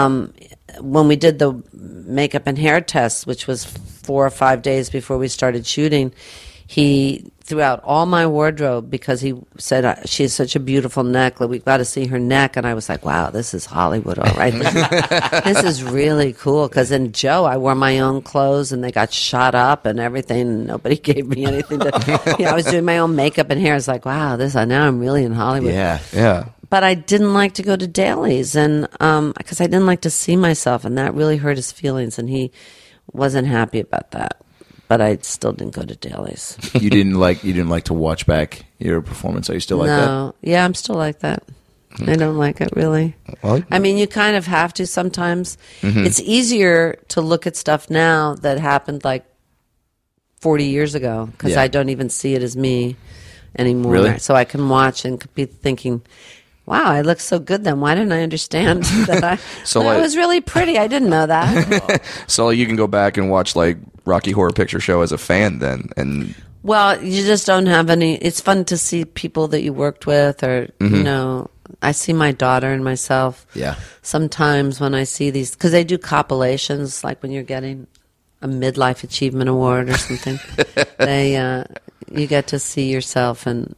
when we did the makeup and hair tests, which was 4 or 5 days before we started shooting, he threw out all my wardrobe because he said, she has such a beautiful neck. We've got to see her neck. And I was like, wow, this is Hollywood, all right. This is really cool. Because in Joe, I wore my own clothes, and they got shot up and everything. And nobody gave me anything to, I was doing my own makeup and hair. I was like, wow, now I'm really in Hollywood. Yeah. But I didn't like to go to dailies, and because I didn't like to see myself, and that really hurt his feelings, and he wasn't happy about that. But I still didn't go to dailies. You didn't like to watch back your performance. Are you still like that? No, yeah, I'm still like that. I don't like it really. Well, you kind of have to sometimes. It's easier to look at stuff now that happened 40 years ago because I don't even see it as me anymore. Really? So I can watch and be thinking, wow, I look so good then. Why didn't I understand that I was really pretty? I didn't know that. So you can go back and watch like Rocky Horror Picture Show as a fan then. And well, you just don't have any. It's fun to see people that you worked with or, you know, I see my daughter and myself sometimes when I see these, because they do compilations, like when you're getting a midlife achievement award or something. You get to see yourself and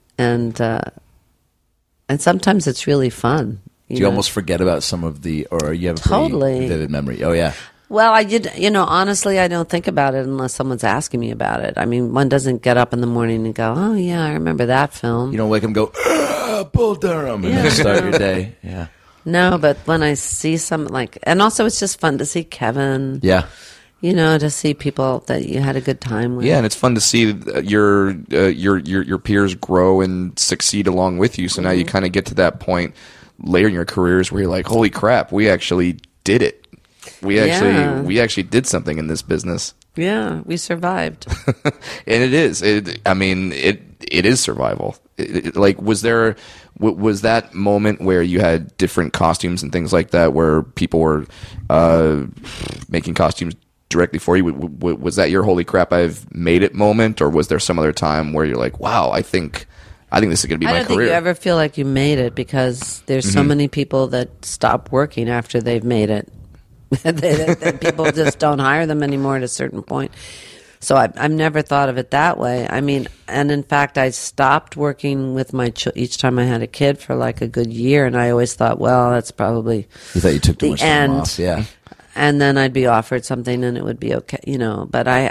sometimes it's really fun. Do you almost forget about some of or you have a pretty vivid memory? Oh, yeah. Well, I did, honestly, I don't think about it unless someone's asking me about it. I mean, one doesn't get up in the morning and go, oh, yeah, I remember that film. You don't wake up and go, Bull Durham, and then start your day. Yeah. No, but when I see and also it's just fun to see Kevin. Yeah. To see people that you had a good time with. Yeah, and it's fun to see your peers grow and succeed along with you. So now you kind of get to that point later in your careers where you're like, holy crap, we actually did it. We actually did something in this business. Yeah, we survived. And it is. It is survival. Was that moment where you had different costumes and things like that, where people were making costumes directly for you? Was that your holy crap, I've made it moment, or was there some other time where you're like, wow, I think this is going to be my career? I don't think you ever feel like you made it because there's so many people that stop working after they've made it. that people just don't hire them anymore at a certain point. So I've never thought of it that way. I mean, and in fact, I stopped working with each time I had a kid for like a good year, and I always thought, well, that's probably you thought you took too much time off, yeah. And then I'd be offered something, and it would be okay, But I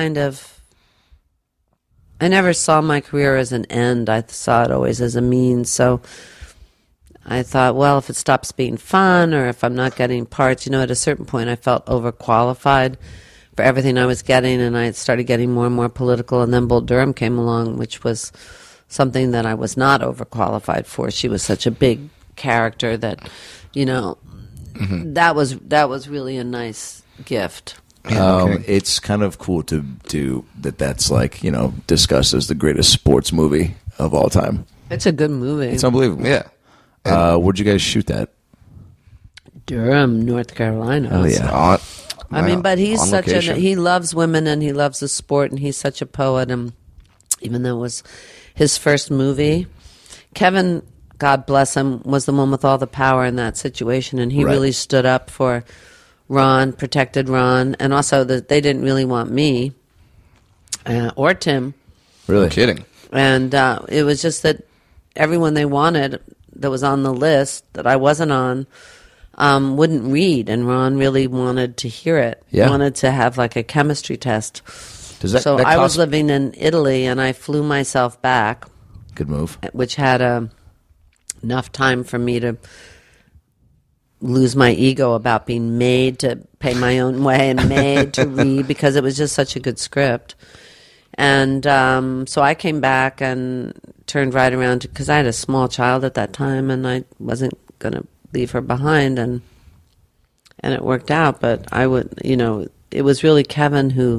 never saw my career as an end. I saw it always as a means. So I thought, well, if it stops being fun or if I'm not getting parts, at a certain point I felt overqualified for everything I was getting, and I started getting more and more political, and then Bull Durham came along, which was something that I was not overqualified for. She was such a big character that, that was really a nice gift. It's kind of cool to do that's like, discussed as the greatest sports movie of all time. It's a good movie. It's unbelievable. Yeah. Where'd you guys shoot that? Durham, North Carolina. Oh, yeah. But he's he loves women and he loves the sport, and he's such a poet. And even though it was his first movie, Kevin, God bless him, was the one with all the power in that situation, and he really stood up for Ron, protected Ron, and also they didn't really want me or Tim. Really? No kidding. And it was just that everyone they wanted that was on the list that I wasn't on wouldn't read, and Ron really wanted to hear it. Yeah. He wanted to have like a chemistry test. I was living in Italy, and I flew myself back. Good move. Which had enough time for me to lose my ego about being made to pay my own way and made to read, because it was just such a good script. And so I came back and turned right around, because I had a small child at that time, and I wasn't going to leave her behind, and it worked out. But I would, it was really Kevin who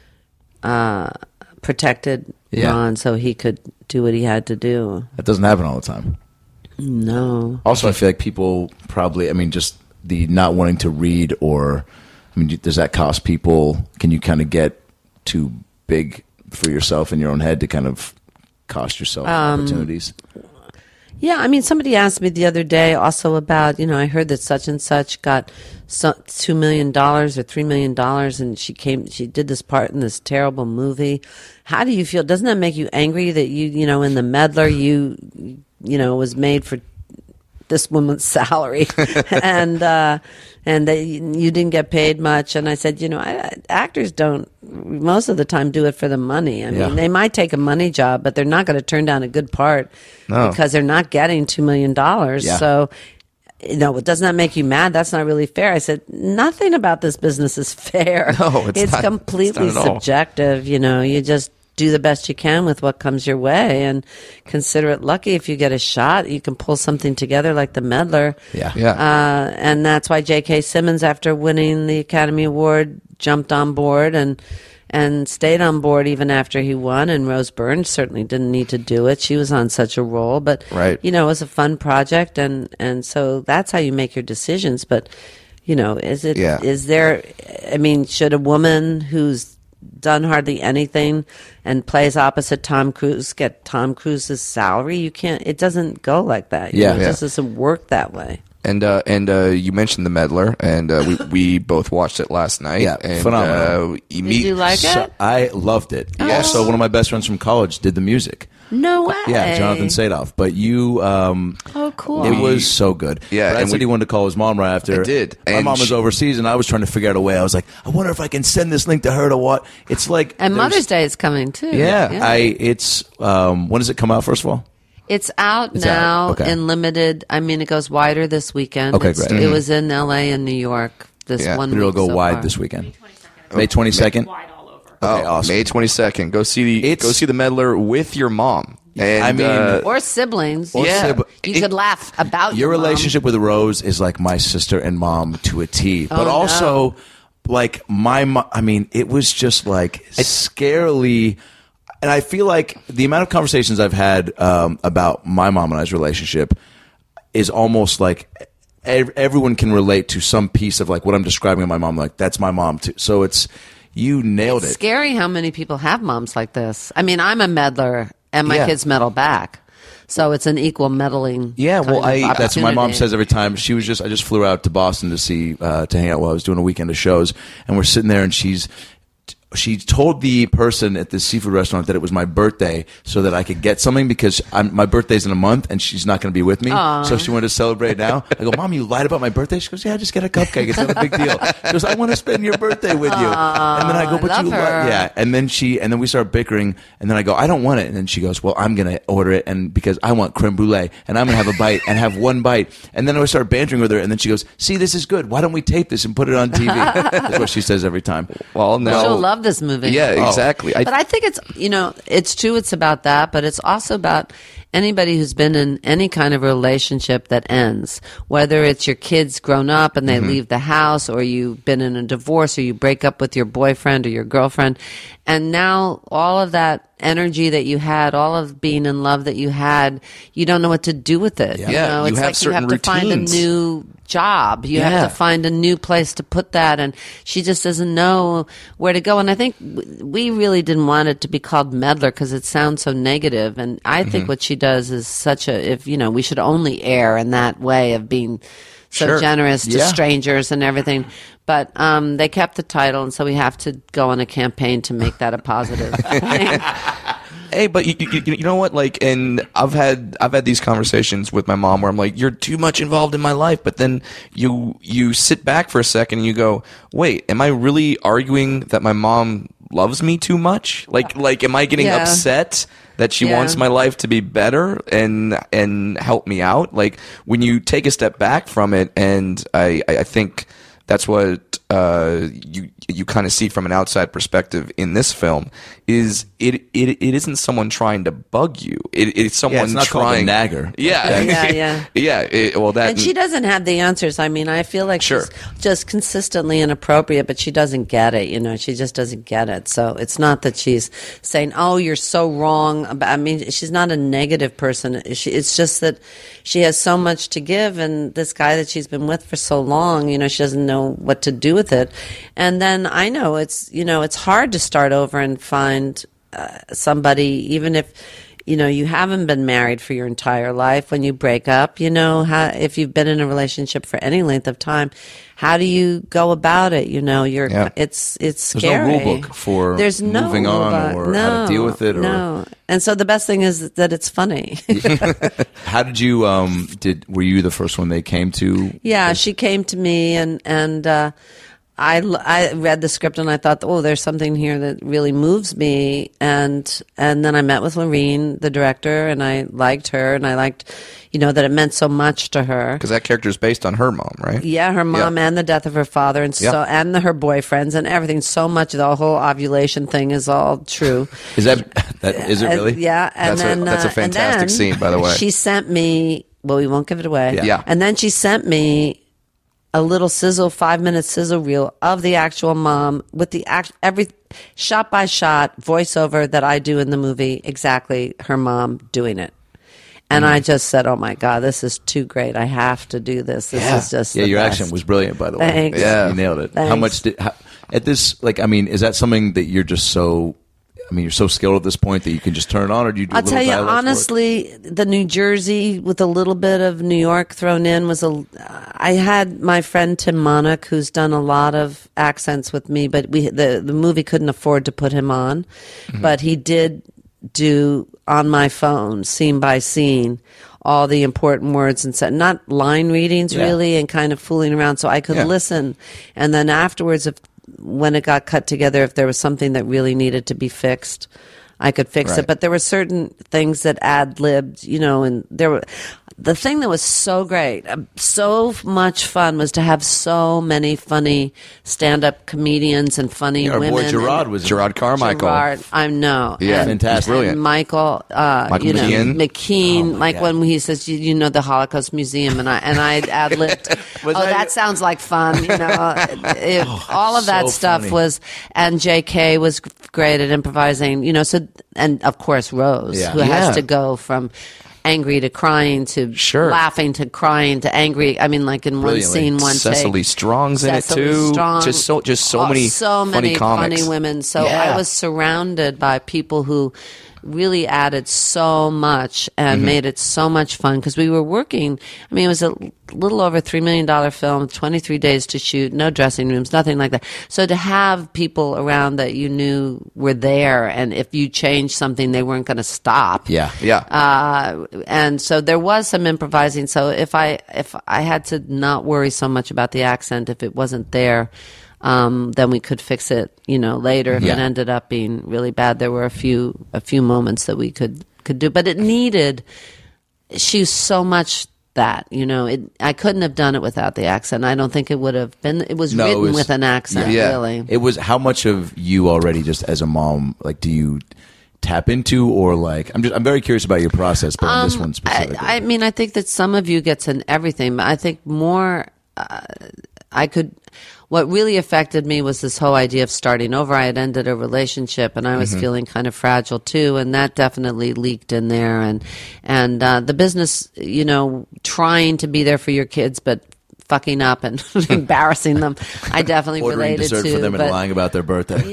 protected Ron so he could do what he had to do. That doesn't happen all the time. No. Also, I feel like people probably, just the not wanting to read, or, does that cost people? Can you kind of get too big for yourself in your own head to kind of cost yourself opportunities? Yeah, somebody asked me the other day also about, I heard that such and such got $2 million or $3 million, and she did this part in this terrible movie. How do you feel? Doesn't that make you angry that you, in the Meddler, you was made for this woman's salary and that you didn't get paid much? And I said, actors don't most of the time do it for the money. They might take a money job, but they're not going to turn down a good part because they're not getting $2 million. Yeah. So, doesn't that make you mad? That's not really fair. I said, nothing about this business is fair. No, it's not, completely it's not at all. Subjective. You just do the best you can with what comes your way, and consider it lucky if you get a shot. You can pull something together like The Meddler. Yeah. And that's why J.K. Simmons, after winning the Academy Award, jumped on board, and and stayed on board even after he won. And Rose Byrne certainly didn't need to do it. She was on such a roll, but Right. you know, it was a fun project, and so that's how you make your decisions. But you know, is there? I mean, should a woman who's done hardly anything and plays opposite Tom Cruise get Tom Cruise's salary? You can't. It doesn't go like that. You know, it just doesn't work that way. And you mentioned The Meddler, and we both watched it last night. Yeah, and, phenomenal. Did you like it? I loved it. Oh. Also, one of my best friends from college did the music. No way. Yeah, Jonathan Sadoff. But you, oh, cool. It was so good. Yeah, Brad and said he wanted to call his mom right after. I did. My And mom was overseas, and I was trying to figure out a way. I was like, I wonder if I can send this link to her to what. It's like, And Mother's Day is coming too. Yeah, it's when does it come out? First of all, It's out It's now out. Okay. in limited. I mean, it goes wider this weekend. Okay, great. It was in L.A. and New York this one but week it'll go so wide far. this weekend. May 22nd. Wide all over. Okay, awesome. May 22nd. Go see The Meddler with your mom. And, I mean, Or siblings. Or Yeah. You could laugh about your mom. relationship with Rose is like my sister and mom to a T. But Oh, also, like my mom, I mean, it was just like scarily. And I feel like the amount of conversations I've had about my mom and I's relationship is almost like everyone can relate to some piece of like what I'm describing of my mom. Like, that's my mom too. So you nailed it. Scary how many people have moms like this. I mean, I'm a meddler, and my kids meddle back. So it's an equal meddling. Yeah, well, That's what my mom opportunity. says every time. I just flew out to Boston to hang out while I was doing a weekend of shows, and we're sitting there, and she told the person at the seafood restaurant that it was my birthday so that I could get something because my birthday's in a month and she's not going to be with me. So she wanted to celebrate now. I go, Mom, you lied about my birthday? She goes, yeah, just get a cupcake. It's not a big deal. She goes, I want to spend your birthday with you. And then I go, but love you her. yeah. And then we start bickering, and then I go, I don't want it. And then she goes, well, I'm going to order it, and because I want creme brulee, and I'm going to have a bite and have one bite. And then I start bantering with her, and then she goes, see, this is good. Why don't we tape this and put it on TV? That's what she says every time. well, now She'll love this movie. Yeah, exactly. But I think it's, it's true it's about that, but it's also about anybody who's been in any kind of relationship that ends, whether it's your kids grown up and they leave the house, or you've been in a divorce, or you break up with your boyfriend or your girlfriend, and now all of that energy that you had, all of being in love that you had, you don't know what to do with it. Yeah, you it's have like you have certain to find a routines. new job. You Yeah. have to find a new place to put that, and she just doesn't know where to go. And I think we really didn't want it to be called Meddler because it sounds so negative. And I think what she does is we should only err in that way of being so Sure. generous to Yeah. strangers and everything. But they kept the title, and so we have to go on a campaign to make that a positive thing. Hey, but you know what? Like, and I've had these conversations with my mom where I'm like, "You're too much involved in my life," but then you sit back for a second and you go, "Wait, am I really arguing that my mom loves me too much? Like, am I getting Yeah. upset that she Yeah. wants my life to be better and help me out?" Like, when you take a step back from it, and I think that's what you kind of see from an outside perspective in this film, is it isn't someone trying to bug you. It's someone it's not called a trying nagger. Yeah, Yeah. yeah. And she doesn't have the answers. I mean, I feel like Sure. she's just consistently inappropriate, but she doesn't get it. She just doesn't get it. So it's not that she's saying, "Oh, you're so wrong." I mean, she's not a negative person. It's just that she has so much to give, and this guy that she's been with for so long, she doesn't know what to do with it. And then I know it's hard to start over and find somebody, even if you haven't been married for your entire life. When you break up, if you've been in a relationship for any length of time, how do you go about it? It's There's scary. no rule book for There's no moving on rule book. or how to deal with it. Or No. And so the best thing is that it's funny. how did you were you the first one they came to? Yeah, she came to me, and I read the script, and I thought, oh, there's something here that really moves me. And then I met with Lorene, the director, and I liked her, and I liked, that it meant so much to her. because that character is based on her mom, right? Yeah, her mom and the death of her father, and her boyfriends and everything. So much, the whole ovulation thing is all true. Is that is it really? Yeah, and That's a fantastic and then scene, by the way. She sent me. Well, we won't give it away. Yeah. And then she sent me a little 5-minute sizzle reel of the actual mom with the every shot by shot voiceover that I do in the movie, exactly her mom doing it. And I just said, "Oh my God, this is too great! I have to do this. This is just the your best." accent was brilliant, by the way. Thanks. Yeah, you nailed it. Thanks. How much at this? Like, I mean, is that something that you're just so? I mean, you're so skilled at this point that you can just turn it on, or do you do? I'll tell you honestly, the New Jersey with a little bit of New York thrown in was I had my friend Tim Monach, who's done a lot of accents with me, but the movie couldn't afford to put him on, but he did do on my phone, scene by scene, all the important words and said not line readings really, and kind of fooling around, so I could listen, and then afterwards, when it got cut together, if there was something that really needed to be fixed, I could fix it. But there were certain things that ad-libbed, and the thing that was so great, so much fun, was to have so many funny stand-up comedians and funny our women. boy Gerard was Gerard Carmichael. I know. Yeah, fantastic. Brilliant. And Michael McKean, when he says, the Holocaust Museum, and I ad-libbed, that sounds like fun, all of that so stuff funny. was, and JK was great at improvising, so, and of course Rose, who has to go from angry to crying to laughing to crying to angry. I mean, like in one scene, one Cecily take. Strong's in it too. Strong, Just so many funny comics. Funny women. So I was surrounded by people who really added so much and made it so much fun because we were working. I mean, it was a little over $3 million film, 23 days to shoot, no dressing rooms, nothing like that. So to have people around that you knew were there, and if you changed something, they weren't going to stop. Yeah. And so there was some improvising. So if I had to not worry so much about the accent, if it wasn't there, then we could fix it, later if it ended up being really bad. There were a few moments that we could do, but it needed. She was so much that I couldn't have done it without the accent. I don't think it would have been. It was written with an accent, really. It was. How much of you already, just as a mom, like, do you tap into, or like? I'm very curious about your process, but on this one specifically. I mean, I think that some of you gets in everything, but I think more. What really affected me was this whole idea of starting over. I had ended a relationship, and I was feeling kind of fragile too, and that definitely leaked in there. And the business, trying to be there for your kids, but fucking up and embarrassing them, I definitely ordering related dessert to. for them and lying about their birthday.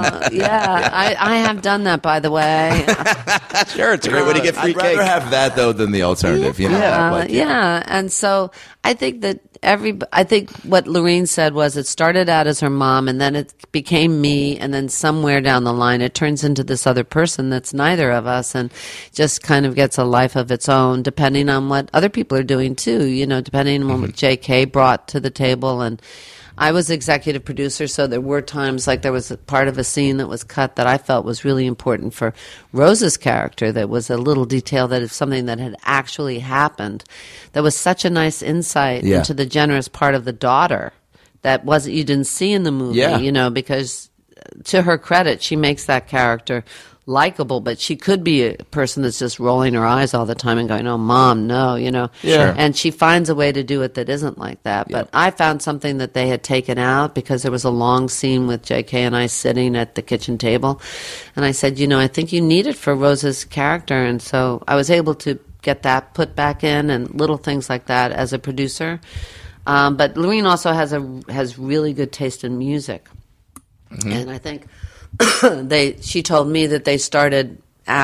I have done that, by the way. Sure, it's a great way to get free I'd cake. rather have that though than the alternative. And so I think that I think what Lorene said was it started out as her mom, and then it became me, and then somewhere down the line it turns into this other person that's neither of us, and just kind of gets a life of its own, depending on what other people are doing too. Depending on what JK brought to the table. And I was executive producer, so there were times like there was a part of a scene that was cut that I felt was really important for Rose's character, that was a little detail that is something that had actually happened. That was such a nice insight into the generous part of the daughter that you didn't see in the movie, because to her credit, she makes that character likable, but she could be a person that's just rolling her eyes all the time and going, "Oh, Mom, no," Sure. And she finds a way to do it that isn't like that. But I found something that they had taken out because there was a long scene with JK and I sitting at the kitchen table, and I said, I think you need it for Rose's character, and so I was able to get that put back in and little things like that as a producer. But Lorene also has really good taste in music, and I think. She told me that they started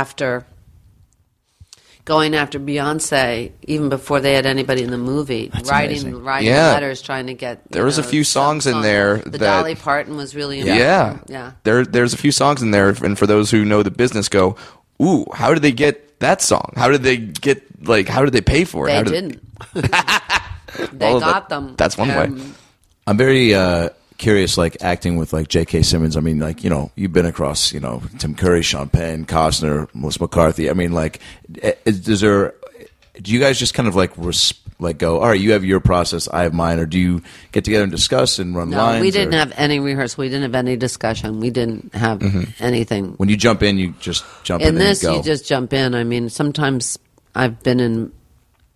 going after Beyonce even before they had anybody in the movie. Writing letters, trying to get. There was a few songs in there. The Dolly Parton was really important. Yeah. There's a few songs in there, and for those who know the business, go, ooh, how did they get that song? How did they how did they pay for it? They didn't. They got them. That's one way. I'm very curious, like acting with like J.K. Simmons. I mean, like, you've been across, Tim Curry, Sean Penn, Costner, Melissa McCarthy. I mean, like, do you guys just kind of like go, all right, you have your process, I have mine, or do you get together and discuss and run lines? No, we didn't have any rehearsal. We didn't have any discussion. We didn't have anything. When you jump in, you just jump in. In this, and go. you just jump in. I mean, sometimes I've been in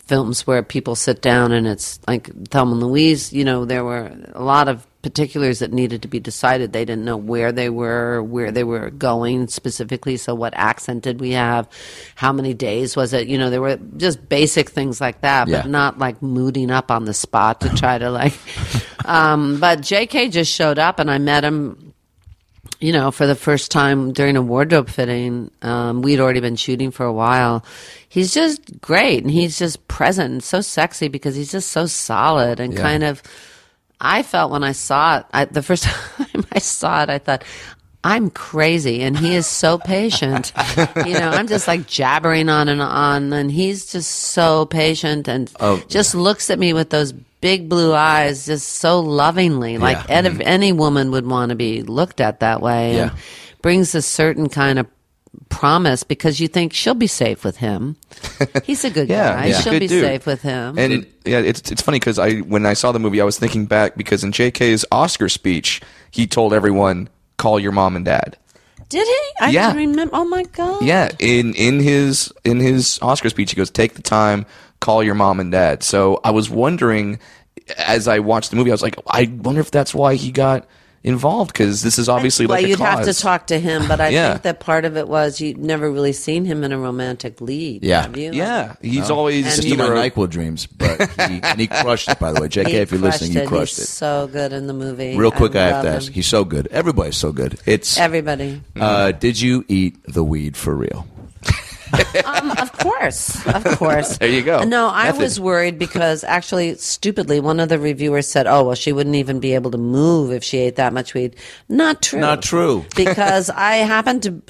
films where people sit down and it's like Thelma and Louise, there were a lot of particulars that needed to be decided. They didn't know where they were going specifically. So what accent did we have? How many days was it? There were just basic things like that, but not like mooding up on the spot to try to like, but JK just showed up and I met him, for the first time during a wardrobe fitting. We'd already been shooting for a while. He's just great and he's just present and so sexy because he's just so solid and kind of, I felt when I saw it, the first time I saw it, I thought, I'm crazy, and he is so patient. I'm just like jabbering on and on, and he's just so patient and just looks at me with those big blue eyes just so lovingly, like any woman would want to be looked at that way, and brings a certain kind of promise because you think she'll be safe with him. He's a good guy. She'll be safe with him. And it's funny because when I saw the movie, I was thinking back because in JK's Oscar speech, he told everyone, "Call your mom and dad." Did he? I don't remember. Oh my god. Yeah, in his Oscar speech, he goes, "Take the time, call your mom and dad." So I was wondering, as I watched the movie, I was like, I wonder if that's why he got involved, because this is obviously like a you'd cause. have to talk to him, but I think that part of it was you'd never really seen him in a romantic lead. Have you? Yeah, he's always just in my NyQuil dreams, but he crushed it. By the way, JK, if you're listening, you crushed it. He's so good in the movie. Real quick, I have to ask. He's so good. Everybody's so good. It's everybody. Did you eat the weed for real? Of course. There you go. No, I was worried because actually, stupidly, one of the reviewers said, "Oh, well, she wouldn't even be able to move if she ate that much weed." Not true. Because I happened to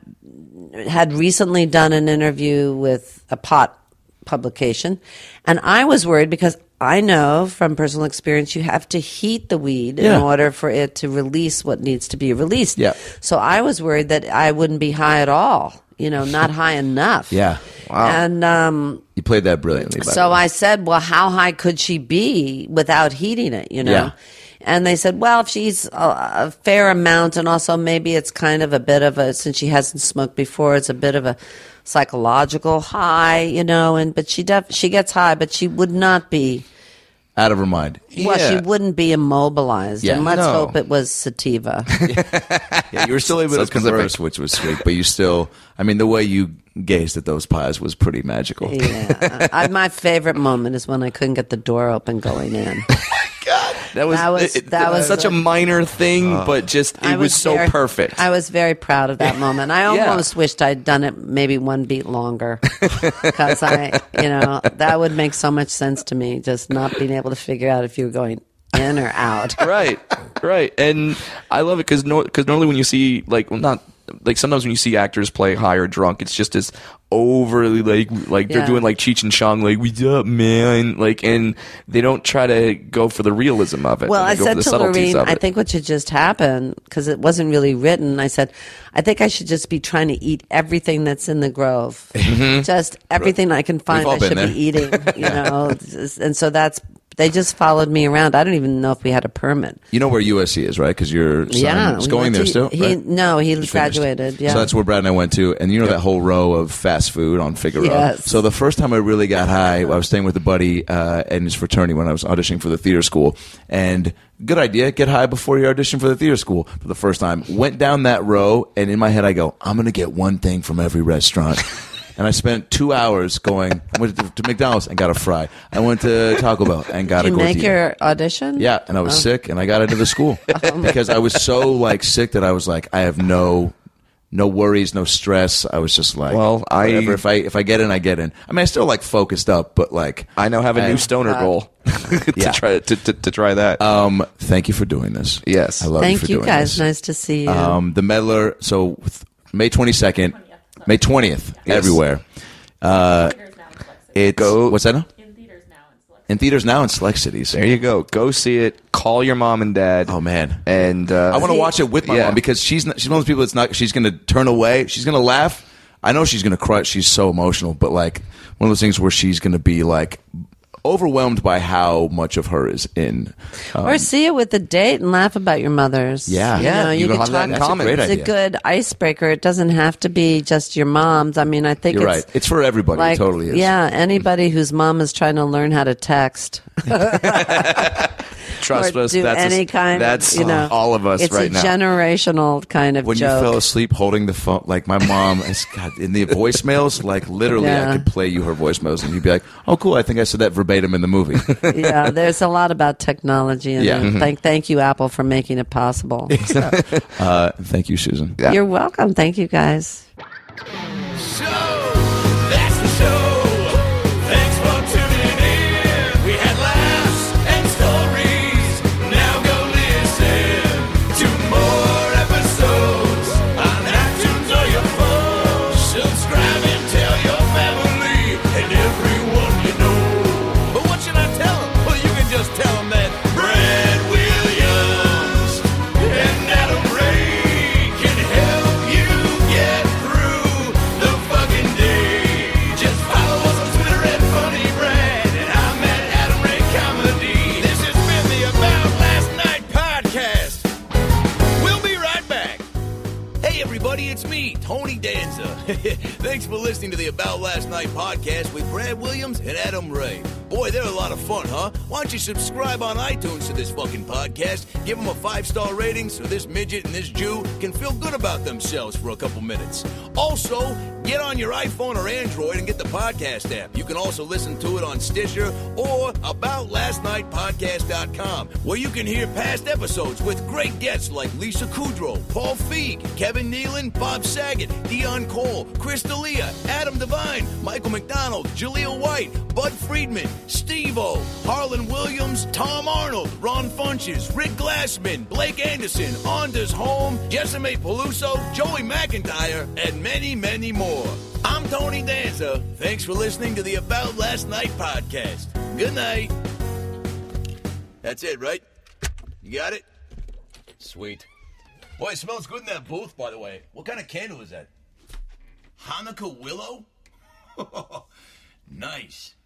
had recently done an interview with a pot publication, and I was worried because I know from personal experience you have to heat the weed in order for it to release what needs to be released. Yeah. So I was worried that I wouldn't be high at all. Not high enough. Yeah. Wow. And you played that brilliantly. So I said, well, how high could she be without heating it, Yeah. And they said, well, if she's a fair amount, and also maybe it's kind of a bit of a, since she hasn't smoked before, it's a bit of a psychological high, but she gets high, but she would not be out of her mind. Well, she wouldn't be immobilized. Yeah. And let's hope it was sativa. You were still able to converse, which was sweet, but you still, the way you gazed at those pies was pretty magical. Yeah. My favorite moment is when I couldn't get the door open going in. God, that was such a minor thing, but just it was so perfect. I was very proud of that moment. I almost wished I'd done it maybe one beat longer because that would make so much sense to me, just not being able to figure out if you were going in or out. Right. And I love it because normally when you see sometimes when you see actors play high or drunk, it's just as overly like they're doing like Cheech and Chong, like, "What's up, man?" And they don't try to go for the realism of it. Well, I said to Lorene, I think what should just happen, because it wasn't really written, I said, I think I should just be trying to eat everything that's in the Grove. Just everything I can find I should be eating, And so they just followed me around. I don't even know if we had a permit. You know where USC is, right? Because your son is going there still, right? No, he graduated, So that's where Brad and I went to. And that whole row of fast food on Figueroa? Yes. So the first time I really got high, I was staying with a buddy and his fraternity when I was auditioning for the theater school. And good idea, get high before you audition for the theater school. For the first time, went down that row, and in my head I go, I'm going to get one thing from every restaurant. And I spent 2 hours going. I went to McDonald's and got a fry. I went to Taco Bell and got a gordita. Did you make your audition? Yeah, and I was sick, and I got into the school because I was so sick that I was like, I have no worries, no stress. I was just like, whatever. If I get in, I get in. I still focused up, but I now have a new stoner goal to try that. Thank you for doing this. Yes, I love you for doing this. Thank you, guys. Nice to see you. The Meddler. So May 22nd. May 20th, everywhere. What's that now? In theaters now in select cities. There you go. Go see it. Call your mom and dad. Oh man. And I want to watch it with my mom because she's one of those people that's not. She's going to turn away. She's going to laugh. I know she's going to cry. She's so emotional, but one of those things where she's going to be overwhelmed by how much of her is in. Or see it with a date and laugh about your mothers. Yeah. You can have that in common. great It's idea. a good icebreaker. It doesn't have to be just your mom's. I mean, I think You're it's right. It's for everybody. like, It totally is. Yeah, anybody whose mom is trying to learn how to text. Trust or us. do That's any kind that's of, all of us it's right a now. generational kind of When joke. you fell asleep holding the phone, like my mom, God, in the voicemails, like literally, Yeah. I could play you her voicemails, and you'd be like, "Oh, cool! I think I said that verbatim in the movie." Yeah, there's a lot about technology, and Yeah. thank you, Apple, for making it possible. Thank you, Susan. Yeah. You're welcome. Thank you, guys. So, that's the show. Thanks for tuning in. We had laughs and stories. Now go listen to more episodes on iTunes or your phone. Subscribe and tell your family and everyone you know. But what should I tell them? Well, you can just tell them that Brad Williams and Adam Ray can help you get through the fucking day. Just follow us on Twitter at Funny Brad, and I'm at Adam Ray Comedy. This has been the About Last Night podcast. We'll be right back. Hey everybody, it's me, Tony Danza. Thanks for listening to the About Last Night podcast with Brad Williams and Adam Ray. Boy, they're a lot of fun, huh? Why don't you subscribe on iTunes to this fucking podcast? Give them a 5-star rating so this midget and this Jew can feel good about themselves for a couple minutes. Also, get on your iPhone or Android and get the podcast app. You can also listen to it on Stitcher or AboutLastNightPodcast.com, where you can hear past episodes with great guests like Lisa Kudrow, Paul Feig, Kevin Nealon, Bob Saget, Dion Cole, Chris D'Elia, Adam Devine, Michael McDonald, Jaleel White, Bud Friedman, Steve-O, Harlan Williams, Tom Arnold, Ron Funches, Rick Glassman, Blake Anderson, Anders Holm, Jessime Peluso, Joey McIntyre, and many, many more. I'm Tony Danza. Thanks for listening to the About Last Night podcast. Good night. That's it, right? You got it? Sweet. Boy, it smells good in that booth, by the way. What kind of candle is that? Hanukkah willow? Nice.